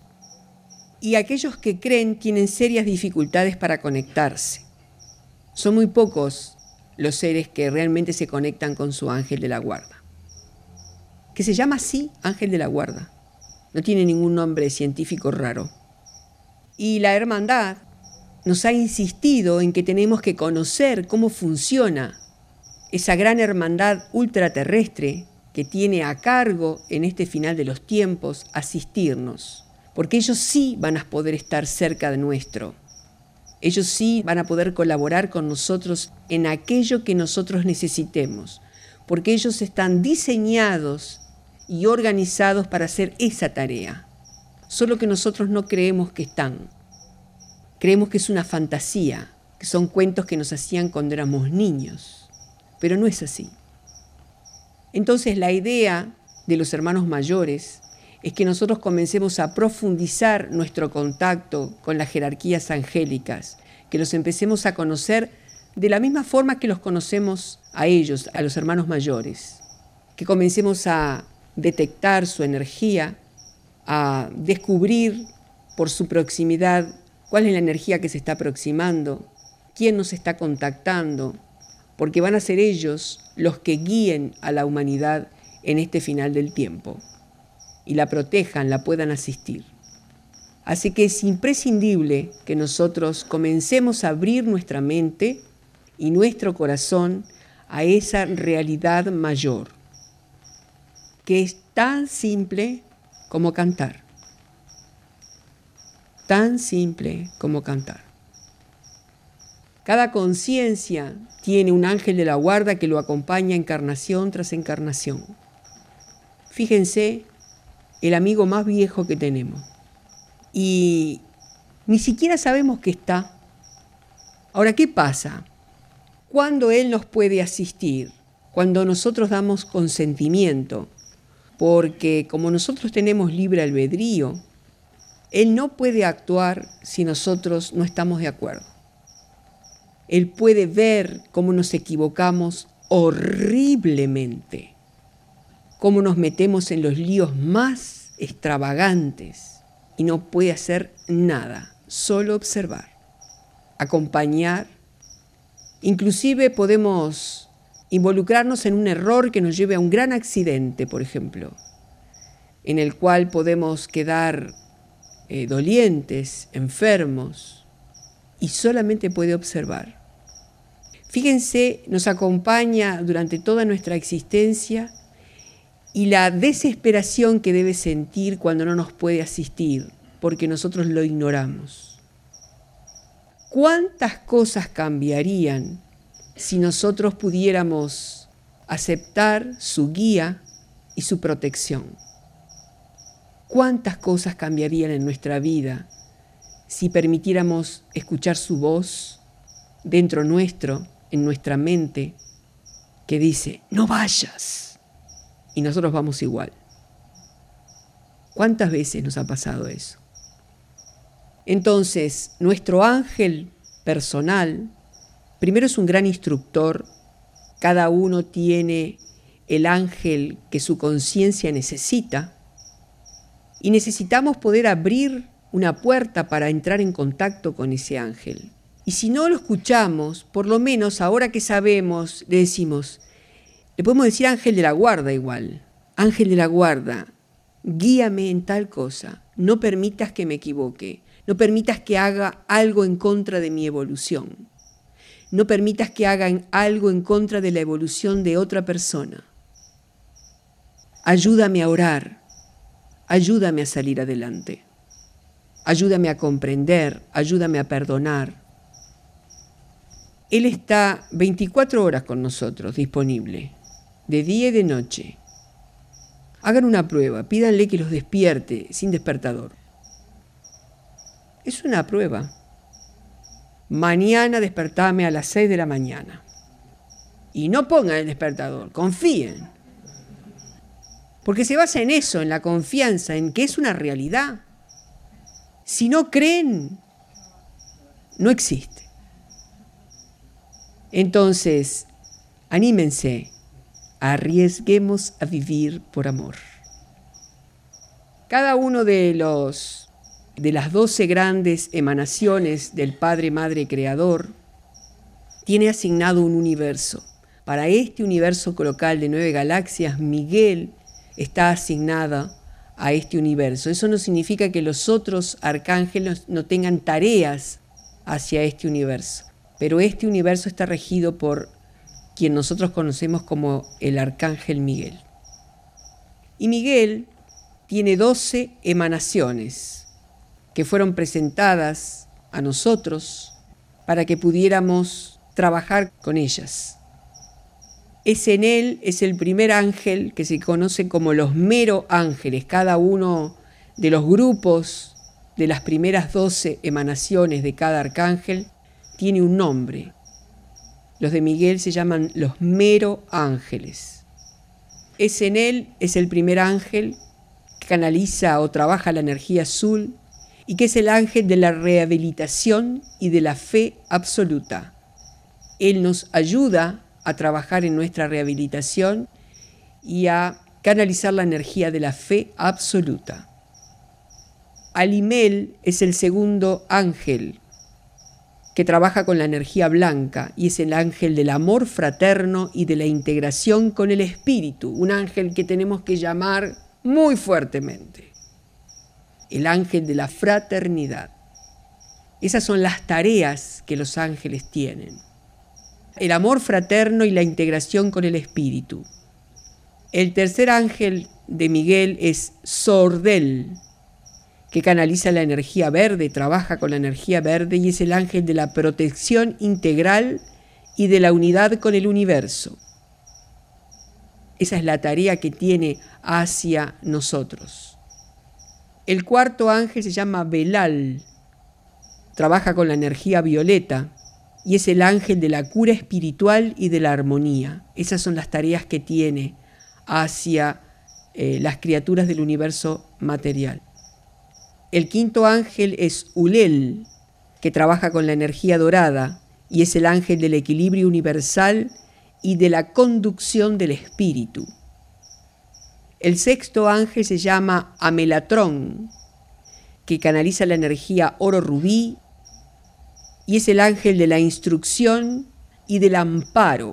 y aquellos que creen tienen serias dificultades para conectarse. Son muy pocos los seres que realmente se conectan con su ángel de la guarda, que se llama así ángel de la guarda, no tiene ningún nombre científico raro. Y la hermandad nos ha insistido en que tenemos que conocer cómo funciona esa gran hermandad ultraterrestre que tiene a cargo en este final de los tiempos asistirnos, porque ellos sí van a poder estar cerca de nuestro. Ellos sí van a poder colaborar con nosotros en aquello que nosotros necesitemos, porque ellos están diseñados y organizados para hacer esa tarea. Solo que nosotros no creemos que están. Creemos que es una fantasía, que son cuentos que nos hacían cuando éramos niños, pero no es así. Entonces la idea de los hermanos mayores es que nosotros comencemos a profundizar nuestro contacto con las jerarquías angélicas, que los empecemos a conocer de la misma forma que los conocemos a ellos, a los hermanos mayores, que comencemos a detectar su energía, a descubrir por su proximidad cuál es la energía que se está aproximando, quién nos está contactando, porque van a ser ellos los que guíen a la humanidad en este final del tiempo y la protejan, la puedan asistir. Así que es imprescindible que nosotros comencemos a abrir nuestra mente y nuestro corazón a esa realidad mayor, que es tan simple como cantar. Tan simple como cantar. Cada conciencia tiene un ángel de la guarda que lo acompaña encarnación tras encarnación. Fíjense, el amigo más viejo que tenemos. Y ni siquiera sabemos que está. Ahora, ¿qué pasa? ¿Cuándo él nos puede asistir? Cuando nosotros damos consentimiento. Porque como nosotros tenemos libre albedrío, él no puede actuar si nosotros no estamos de acuerdo. Él puede ver cómo nos equivocamos horriblemente, cómo nos metemos en los líos más extravagantes y no puede hacer nada, solo observar, acompañar. Inclusive podemos involucrarnos en un error que nos lleve a un gran accidente, por ejemplo, en el cual podemos quedar eh, dolientes, enfermos, y solamente puede observar. Fíjense, nos acompaña durante toda nuestra existencia y la desesperación que debe sentir cuando no nos puede asistir, porque nosotros lo ignoramos. ¿Cuántas cosas cambiarían si nosotros pudiéramos aceptar su guía y su protección? ¿Cuántas cosas cambiarían en nuestra vida si permitiéramos escuchar su voz dentro nuestro, en nuestra mente, que dice, no vayas, y nosotros vamos igual. ¿Cuántas veces nos ha pasado eso? Entonces, nuestro ángel personal, primero es un gran instructor, cada uno tiene el ángel que su conciencia necesita, y necesitamos poder abrir una puerta para entrar en contacto con ese ángel. Y si no lo escuchamos, por lo menos ahora que sabemos, le decimos, le podemos decir ángel de la guarda igual, ángel de la guarda, guíame en tal cosa, no permitas que me equivoque, no permitas que haga algo en contra de mi evolución, no permitas que hagan algo en contra de la evolución de otra persona. Ayúdame a orar, ayúdame a salir adelante, ayúdame a comprender, ayúdame a perdonar. Él está veinticuatro horas con nosotros, disponible, de día y de noche. Hagan una prueba, pídanle que los despierte sin despertador. Es una prueba. Mañana despertame a las seis de la mañana. Y no pongan el despertador, confíen. Porque se basa en eso, en la confianza, en que es una realidad. Si no creen, no existe. Entonces, anímense, arriesguemos a vivir por amor. Cada uno de los de las doce grandes emanaciones del Padre, Madre, Creador tiene asignado un universo. Para este universo local de nueve galaxias, Miguel está asignada a este universo. Eso no significa que los otros arcángeles no tengan tareas hacia este universo. Pero este universo está regido por quien nosotros conocemos como el Arcángel Miguel. Y Miguel tiene doce emanaciones que fueron presentadas a nosotros para que pudiéramos trabajar con ellas. Es en él, es el primer ángel que se conoce como los mero ángeles. Cada uno de los grupos de las primeras doce emanaciones de cada arcángel tiene un nombre. Los de Miguel se llaman los mero ángeles. Es en él, es el primer ángel que canaliza o trabaja la energía azul y que es el ángel de la rehabilitación y de la fe absoluta. Él nos ayuda a trabajar en nuestra rehabilitación y a canalizar la energía de la fe absoluta. Alimel es el segundo ángel que trabaja con la energía blanca y es el ángel del amor fraterno y de la integración con el espíritu, un ángel que tenemos que llamar muy fuertemente, el ángel de la fraternidad. Esas son las tareas que los ángeles tienen. El amor fraterno y la integración con el espíritu. El tercer ángel de Miguel es Sordel, que canaliza la energía verde, trabaja con la energía verde y es el ángel de la protección integral y de la unidad con el universo. Esa es la tarea que tiene hacia nosotros. El cuarto ángel se llama Belal, trabaja con la energía violeta y es el ángel de la cura espiritual y de la armonía. Esas son las tareas que tiene hacia eh, las criaturas del universo material. El quinto ángel es Ulel, que trabaja con la energía dorada y es el ángel del equilibrio universal y de la conducción del espíritu. El sexto ángel se llama Amelatrón, que canaliza la energía oro rubí y es el ángel de la instrucción y del amparo.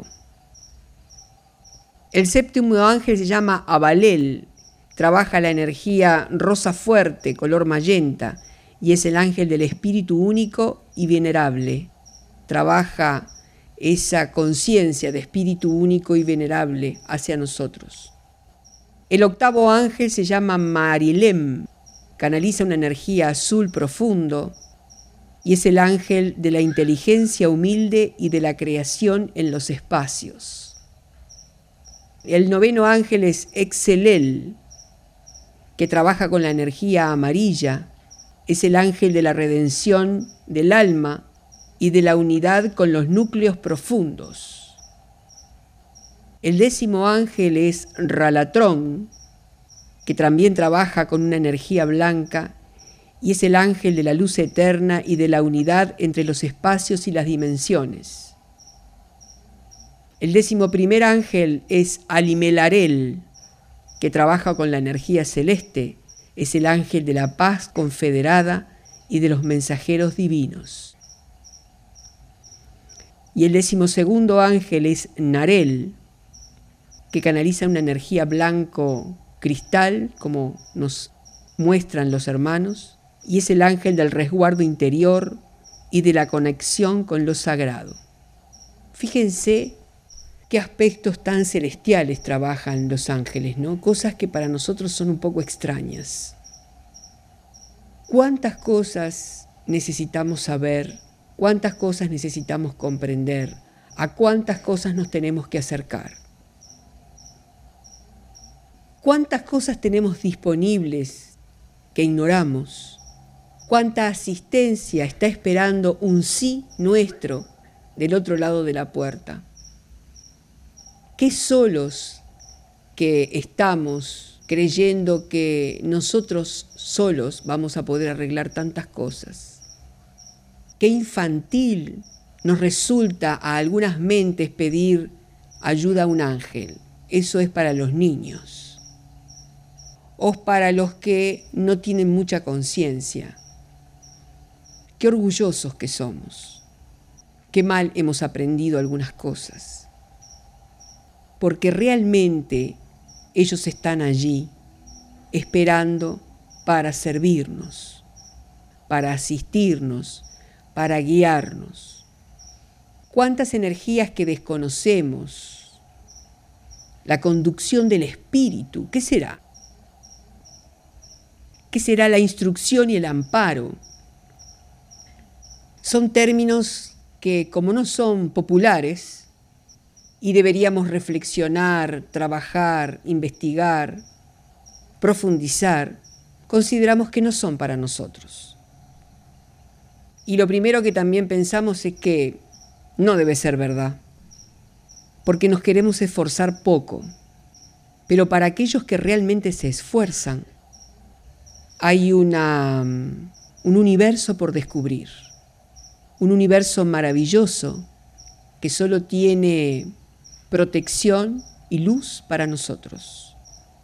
El séptimo ángel se llama Abalel, trabaja la energía rosa fuerte, color magenta, y es el ángel del espíritu único y venerable. Trabaja esa conciencia de espíritu único y venerable hacia nosotros. El octavo ángel se llama Marilem, canaliza una energía azul profundo, y es el ángel de la inteligencia humilde y de la creación en los espacios. El noveno ángel es Excelel, que trabaja con la energía amarilla es el ángel de la redención del alma y de la unidad con los núcleos profundos. El décimo ángel es Ralatrón, que también trabaja con una energía blanca y es el ángel de la luz eterna y de la unidad entre los espacios y las dimensiones. El décimo primer ángel es Alimelarel, que trabaja con la energía celeste, es el ángel de la paz confederada y de los mensajeros divinos. Y el décimo segundo ángel es Narel, que canaliza una energía blanco cristal, como nos muestran los hermanos, y es el ángel del resguardo interior y de la conexión con lo sagrado. Fíjense qué aspectos tan celestiales trabajan los ángeles, ¿no? Cosas que para nosotros son un poco extrañas. ¿Cuántas cosas necesitamos saber? ¿Cuántas cosas necesitamos comprender? ¿A cuántas cosas nos tenemos que acercar? ¿Cuántas cosas tenemos disponibles que ignoramos? ¿Cuánta asistencia está esperando un sí nuestro del otro lado de la puerta? Qué solos que estamos creyendo que nosotros solos vamos a poder arreglar tantas cosas. Qué infantil nos resulta a algunas mentes pedir ayuda a un ángel. Eso es para los niños o para los que no tienen mucha conciencia. Qué orgullosos que somos. Qué mal hemos aprendido algunas cosas. Porque realmente ellos están allí esperando para servirnos, para asistirnos, para guiarnos. ¿Cuántas energías que desconocemos? La conducción del espíritu, ¿qué será? ¿Qué será la instrucción y el amparo? Son términos que, como no son populares, y deberíamos reflexionar, trabajar, investigar, profundizar, consideramos que no son para nosotros. Y lo primero que también pensamos es que no debe ser verdad, porque nos queremos esforzar poco. Pero para aquellos que realmente se esfuerzan, hay una, un universo por descubrir, un universo maravilloso que solo tiene protección y luz para nosotros.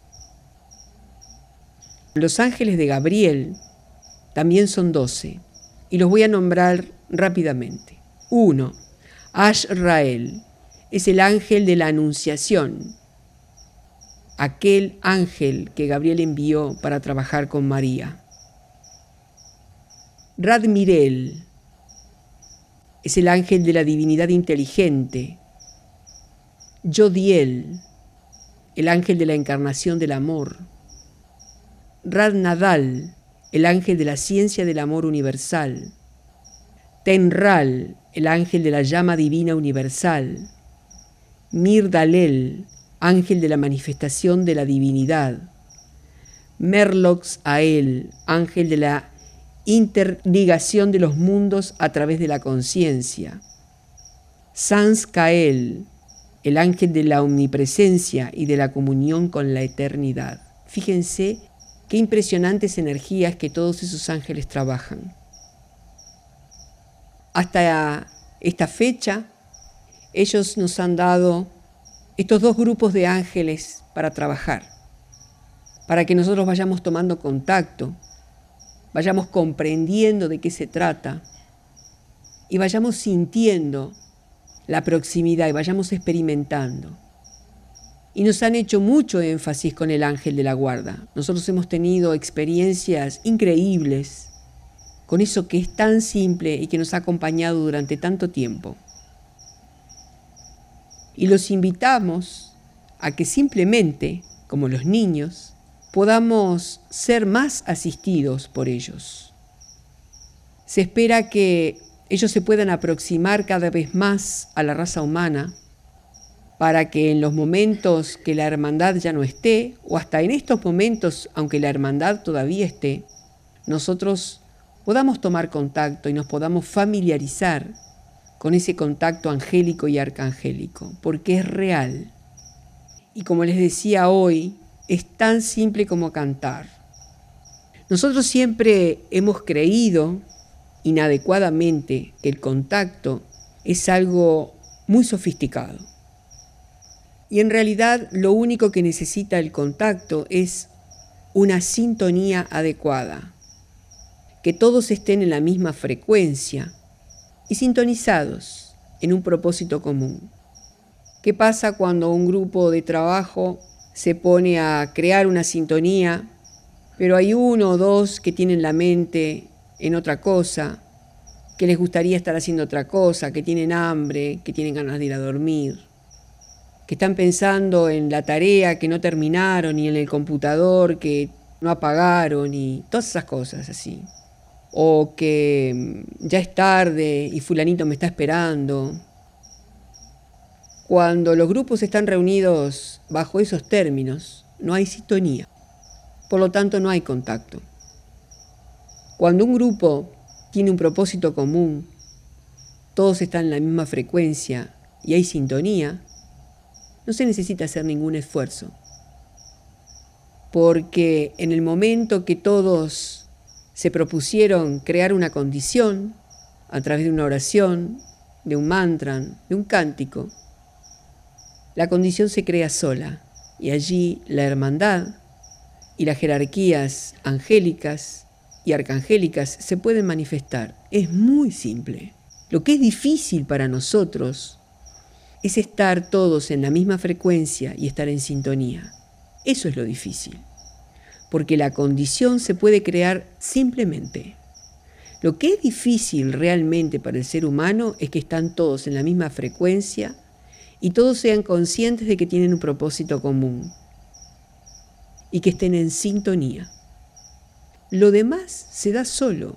Los ángeles de Gabriel también son doce, y los voy a nombrar rápidamente. Uno, Ashrael, es el ángel de la Anunciación, aquel ángel que Gabriel envió para trabajar con María. Radmirel es el ángel de la divinidad inteligente. Yodiel, el ángel de la encarnación del amor. Radnadal, el ángel de la ciencia del amor universal. Tenral, el ángel de la llama divina universal. Mirdalel, ángel de la manifestación de la divinidad. Merlox-Ael, ángel de la interligación de los mundos a través de la conciencia. Sans-Cael, el ángel de la omnipresencia y de la comunión con la eternidad. Fíjense qué impresionantes energías que todos esos ángeles trabajan. Hasta esta fecha, ellos nos han dado estos dos grupos de ángeles para trabajar, para que nosotros vayamos tomando contacto, vayamos comprendiendo de qué se trata y vayamos sintiendo la proximidad y vayamos experimentando. Y nos han hecho mucho énfasis con el ángel de la guarda. Nosotros hemos tenido experiencias increíbles con eso que es tan simple y que nos ha acompañado durante tanto tiempo. Y los invitamos a que simplemente, como los niños, podamos ser más asistidos por ellos. Se espera que ellos se puedan aproximar cada vez más a la raza humana para que en los momentos que la hermandad ya no esté, o hasta en estos momentos, aunque la hermandad todavía esté, nosotros podamos tomar contacto y nos podamos familiarizar con ese contacto angélico y arcangélico, porque es real. Y como les decía hoy, es tan simple como cantar. Nosotros siempre hemos creído inadecuadamente que el contacto es algo muy sofisticado. Y en realidad lo único que necesita el contacto es una sintonía adecuada, que todos estén en la misma frecuencia y sintonizados en un propósito común. ¿Qué pasa cuando un grupo de trabajo se pone a crear una sintonía, pero hay uno o dos que tienen la mente en otra cosa, que les gustaría estar haciendo otra cosa, que tienen hambre, que tienen ganas de ir a dormir, que están pensando en la tarea que no terminaron y en el computador que no apagaron y todas esas cosas así? O que ya es tarde y fulanito me está esperando. Cuando los grupos están reunidos bajo esos términos, no hay sintonía. Por lo tanto, no hay contacto. Cuando un grupo tiene un propósito común, todos están en la misma frecuencia y hay sintonía, no se necesita hacer ningún esfuerzo. Porque en el momento que todos se propusieron crear una condición a través de una oración, de un mantra, de un cántico, la condición se crea sola y allí la hermandad y las jerarquías angélicas y arcangélicas se pueden manifestar. Es muy simple. Lo que es difícil para nosotros es estar todos en la misma frecuencia y estar en sintonía. Eso es lo difícil, porque la condición se puede crear simplemente. Lo que es difícil realmente para el ser humano es que están todos en la misma frecuencia y todos sean conscientes de que tienen un propósito común y que estén en sintonía. Lo demás se da solo,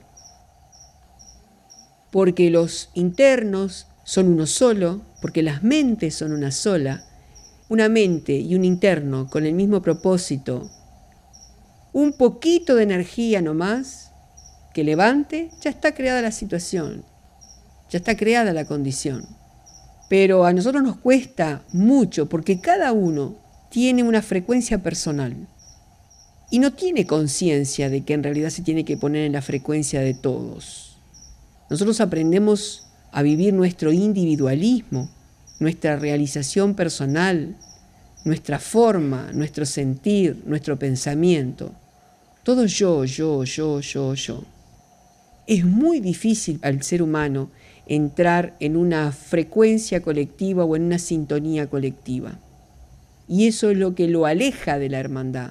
porque los internos son uno solo, porque las mentes son una sola. Una mente y un interno con el mismo propósito, un poquito de energía nomás que levante, ya está creada la situación, ya está creada la condición. Pero a nosotros nos cuesta mucho porque cada uno tiene una frecuencia personal y no tiene conciencia de que en realidad se tiene que poner en la frecuencia de todos. Nosotros aprendemos a vivir nuestro individualismo, nuestra realización personal, nuestra forma, nuestro sentir, nuestro pensamiento. Todo yo, yo, yo, yo, yo. Es muy difícil al ser humano entrar en una frecuencia colectiva o en una sintonía colectiva. Y eso es lo que lo aleja de la hermandad.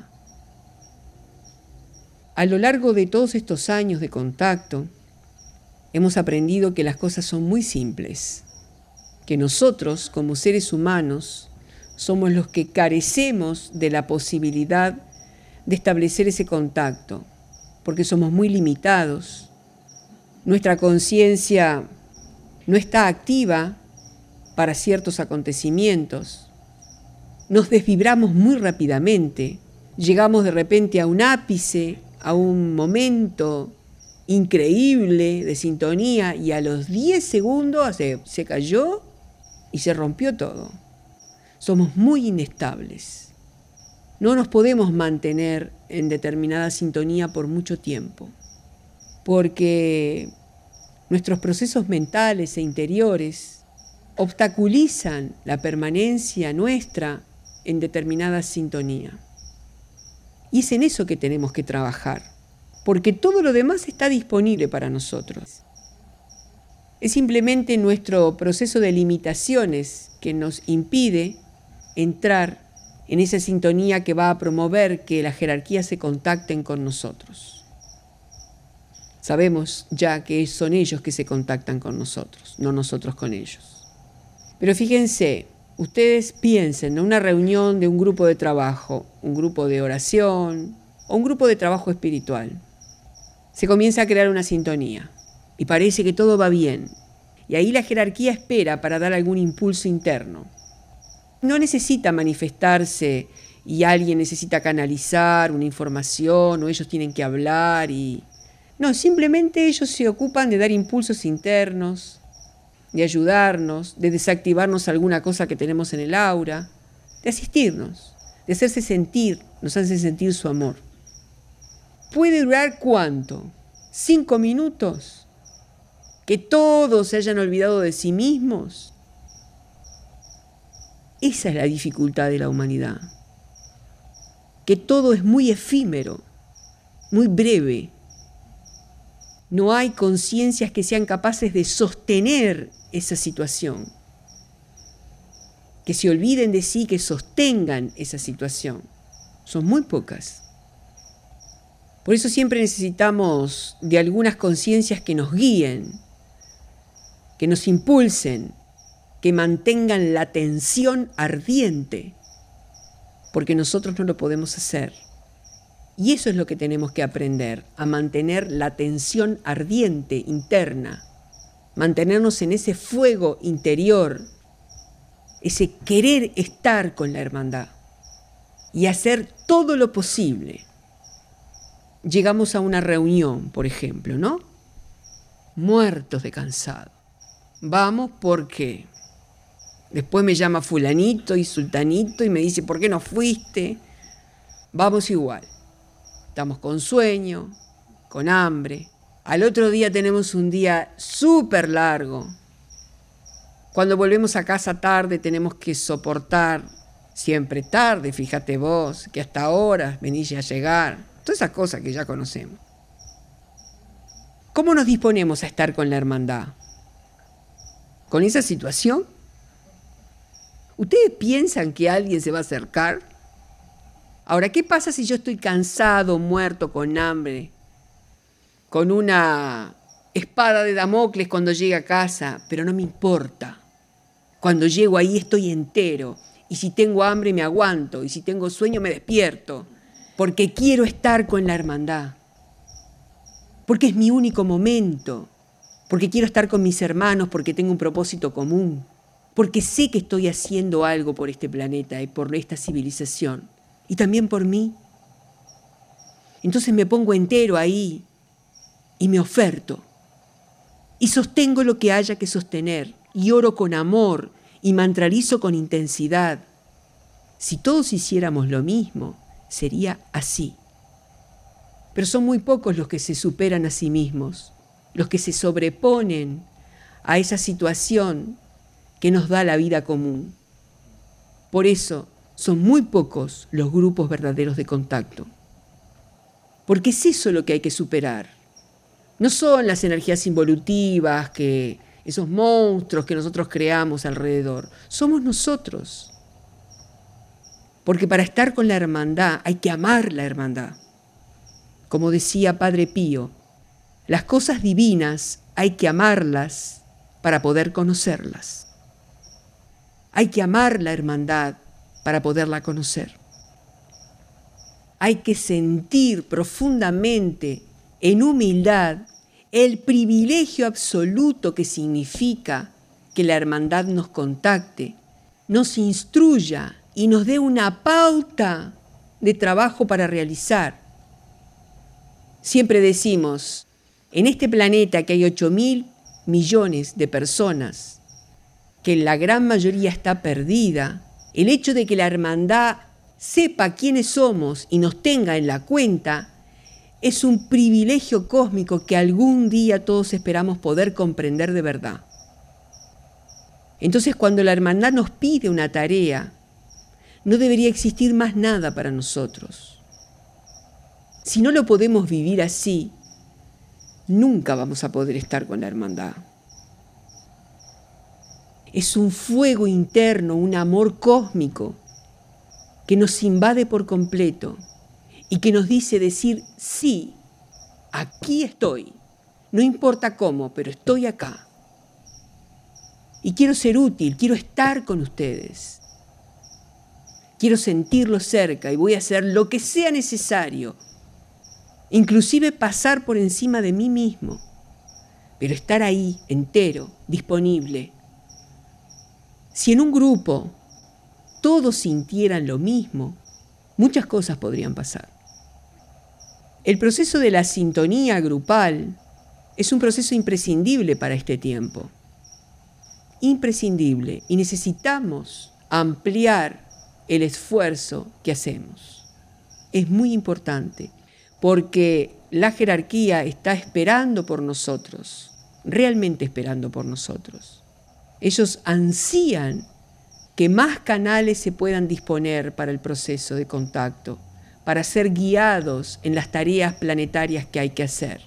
A lo largo de todos estos años de contacto, hemos aprendido que las cosas son muy simples, que nosotros, como seres humanos, somos los que carecemos de la posibilidad de establecer ese contacto, porque somos muy limitados. Nuestra conciencia no está activa para ciertos acontecimientos. Nos desvibramos muy rápidamente, llegamos de repente a un ápice, a un momento increíble de sintonía y a los diez segundos se, se cayó y se rompió todo. Somos muy inestables. No nos podemos mantener en determinada sintonía por mucho tiempo, porque nuestros procesos mentales e interiores obstaculizan la permanencia nuestra en determinada sintonía. Y es en eso que tenemos que trabajar, porque todo lo demás está disponible para nosotros. Es simplemente nuestro proceso de limitaciones que nos impide entrar en esa sintonía que va a promover que las jerarquías se contacten con nosotros. Sabemos ya que son ellos que se contactan con nosotros, no nosotros con ellos. Pero fíjense, ustedes piensen en una reunión de un grupo de trabajo, un grupo de oración o un grupo de trabajo espiritual. Se comienza a crear una sintonía y parece que todo va bien. Y ahí la jerarquía espera para dar algún impulso interno. No necesita manifestarse y alguien necesita canalizar una información o ellos tienen que hablar y... No, simplemente ellos se ocupan de dar impulsos internos, de ayudarnos, de desactivarnos alguna cosa que tenemos en el aura, de asistirnos, de hacerse sentir, nos hacen sentir su amor. ¿Puede durar cuánto? ¿Cinco minutos? ¿Que todos se hayan olvidado de sí mismos? Esa es la dificultad de la humanidad. Que todo es muy efímero, muy breve. No hay conciencias que sean capaces de sostener esa situación. Que se olviden de sí, que sostengan esa situación. Son muy pocas. Por eso siempre necesitamos de algunas conciencias que nos guíen, que nos impulsen, que mantengan la tensión ardiente, porque nosotros no lo podemos hacer. Y eso es lo que tenemos que aprender, a mantener la tensión ardiente interna, mantenernos en ese fuego interior, ese querer estar con la hermandad y hacer todo lo posible. Llegamos a una reunión, por ejemplo, ¿no? Muertos de cansado. Vamos porque después me llama fulanito y sultanito y me dice, ¿por qué no fuiste? Vamos igual. Estamos con sueño, con hambre. Al otro día tenemos un día súper largo. Cuando volvemos a casa tarde tenemos que soportar, siempre tarde, fíjate vos, que hasta ahora venís a llegar. Todas esas cosas que ya conocemos. ¿Cómo nos disponemos a estar con la hermandad? ¿Con esa situación? ¿Ustedes piensan que alguien se va a acercar? Ahora, ¿qué pasa si yo estoy cansado, muerto, con hambre, con una espada de Damocles cuando llegue a casa, pero no me importa? Cuando llego ahí estoy entero, y si tengo hambre me aguanto, y si tengo sueño me despierto, porque quiero estar con la hermandad, porque es mi único momento, porque quiero estar con mis hermanos, porque tengo un propósito común, porque sé que estoy haciendo algo por este planeta y por esta civilización. Y también por mí. Entonces me pongo entero ahí y me oferto. Y sostengo lo que haya que sostener. Y oro con amor y mantralizo con intensidad. Si todos hiciéramos lo mismo, sería así. Pero son muy pocos los que se superan a sí mismos, los que se sobreponen a esa situación que nos da la vida común. Por eso, son muy pocos los grupos verdaderos de contacto. Porque es eso lo que hay que superar. No son las energías involutivas, que esos monstruos que nosotros creamos alrededor. Somos nosotros. Porque para estar con la hermandad hay que amar la hermandad. Como decía Padre Pío, las cosas divinas hay que amarlas para poder conocerlas. Hay que amar la hermandad para poderla conocer. Hay que sentir profundamente, en humildad, el privilegio absoluto que significa que la hermandad nos contacte, nos instruya y nos dé una pauta de trabajo para realizar. Siempre decimos, en este planeta que hay ocho mil millones de personas, que la gran mayoría está perdida, el hecho de que la hermandad sepa quiénes somos y nos tenga en la cuenta es un privilegio cósmico que algún día todos esperamos poder comprender de verdad. Entonces, cuando la hermandad nos pide una tarea, no debería existir más nada para nosotros. Si no lo podemos vivir así, nunca vamos a poder estar con la hermandad. Es un fuego interno, un amor cósmico que nos invade por completo y que nos dice decir, sí, aquí estoy, no importa cómo, pero estoy acá. Y quiero ser útil, quiero estar con ustedes. Quiero sentirlo cerca y voy a hacer lo que sea necesario, inclusive pasar por encima de mí mismo, pero estar ahí, entero, disponible. Si en un grupo todos sintieran lo mismo, muchas cosas podrían pasar. El proceso de la sintonía grupal es un proceso imprescindible para este tiempo. Imprescindible. Y necesitamos ampliar el esfuerzo que hacemos. Es muy importante porque la jerarquía está esperando por nosotros, realmente esperando por nosotros. Ellos ansían que más canales se puedan disponer para el proceso de contacto, para ser guiados en las tareas planetarias que hay que hacer.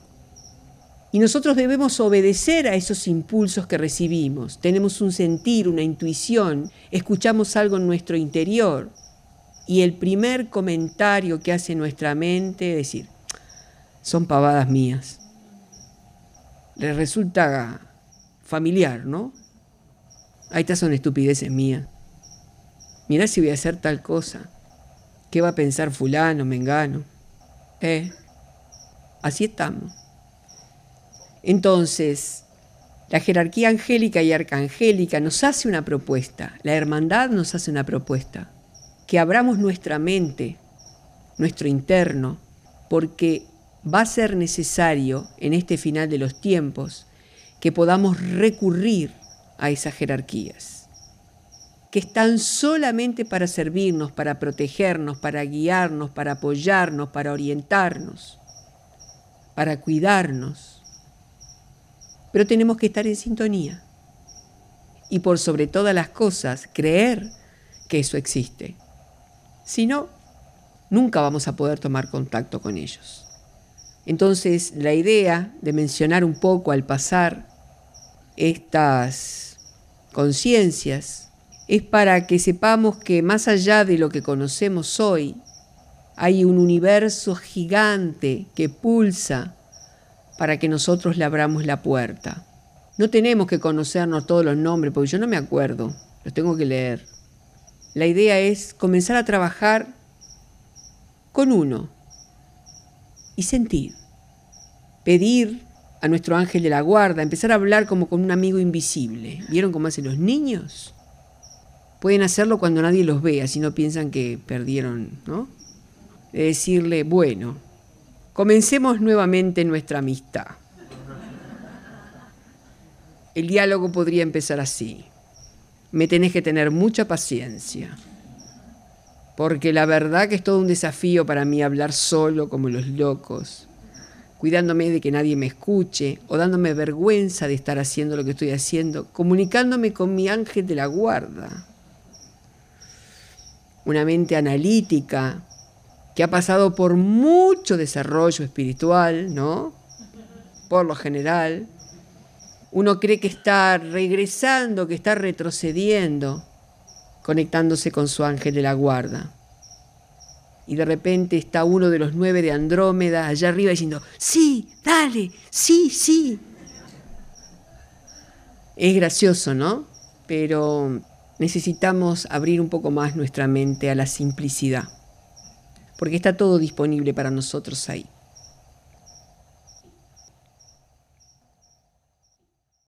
Y nosotros debemos obedecer a esos impulsos que recibimos. Tenemos un sentir, una intuición, escuchamos algo en nuestro interior y el primer comentario que hace nuestra mente es decir, son pavadas mías. Les resulta familiar, ¿no? Ahí estas son estupideces mías. Mirá si voy a hacer tal cosa. ¿Qué va a pensar fulano, mengano? Eh, así estamos. Entonces, la jerarquía angélica y arcangélica nos hace una propuesta, la hermandad nos hace una propuesta, que abramos nuestra mente, nuestro interno, porque va a ser necesario en este final de los tiempos que podamos recurrir a esas jerarquías, que están solamente para servirnos, para protegernos, para guiarnos, para apoyarnos, para orientarnos, para cuidarnos. Pero tenemos que estar en sintonía y por sobre todas las cosas creer que eso existe. Si no, nunca vamos a poder tomar contacto con ellos. Entonces, la idea de mencionar un poco al pasar estas conciencias es para que sepamos que más allá de lo que conocemos hoy, hay un universo gigante que pulsa para que nosotros le abramos la puerta. No tenemos que conocernos todos los nombres, porque yo no me acuerdo, los tengo que leer. La idea es comenzar a trabajar con uno y sentir, pedir a nuestro ángel de la guarda, empezar a hablar como con un amigo invisible. ¿Vieron cómo hacen los niños? Pueden hacerlo cuando nadie los vea, si no piensan que perdieron, ¿no? De decirle, bueno, comencemos nuevamente nuestra amistad. El diálogo podría empezar así. Me tenés que tener mucha paciencia, porque la verdad que es todo un desafío para mí hablar solo como los locos, cuidándome de que nadie me escuche o dándome vergüenza de estar haciendo lo que estoy haciendo, comunicándome con mi ángel de la guarda. Una mente analítica que ha pasado por mucho desarrollo espiritual, ¿no? Por lo general, uno cree que está regresando, que está retrocediendo, conectándose con su ángel de la guarda. Y de repente está uno de los nueve de Andrómeda allá arriba diciendo, sí, dale, sí, sí. Es gracioso, ¿no? Pero necesitamos abrir un poco más nuestra mente a la simplicidad, porque está todo disponible para nosotros ahí.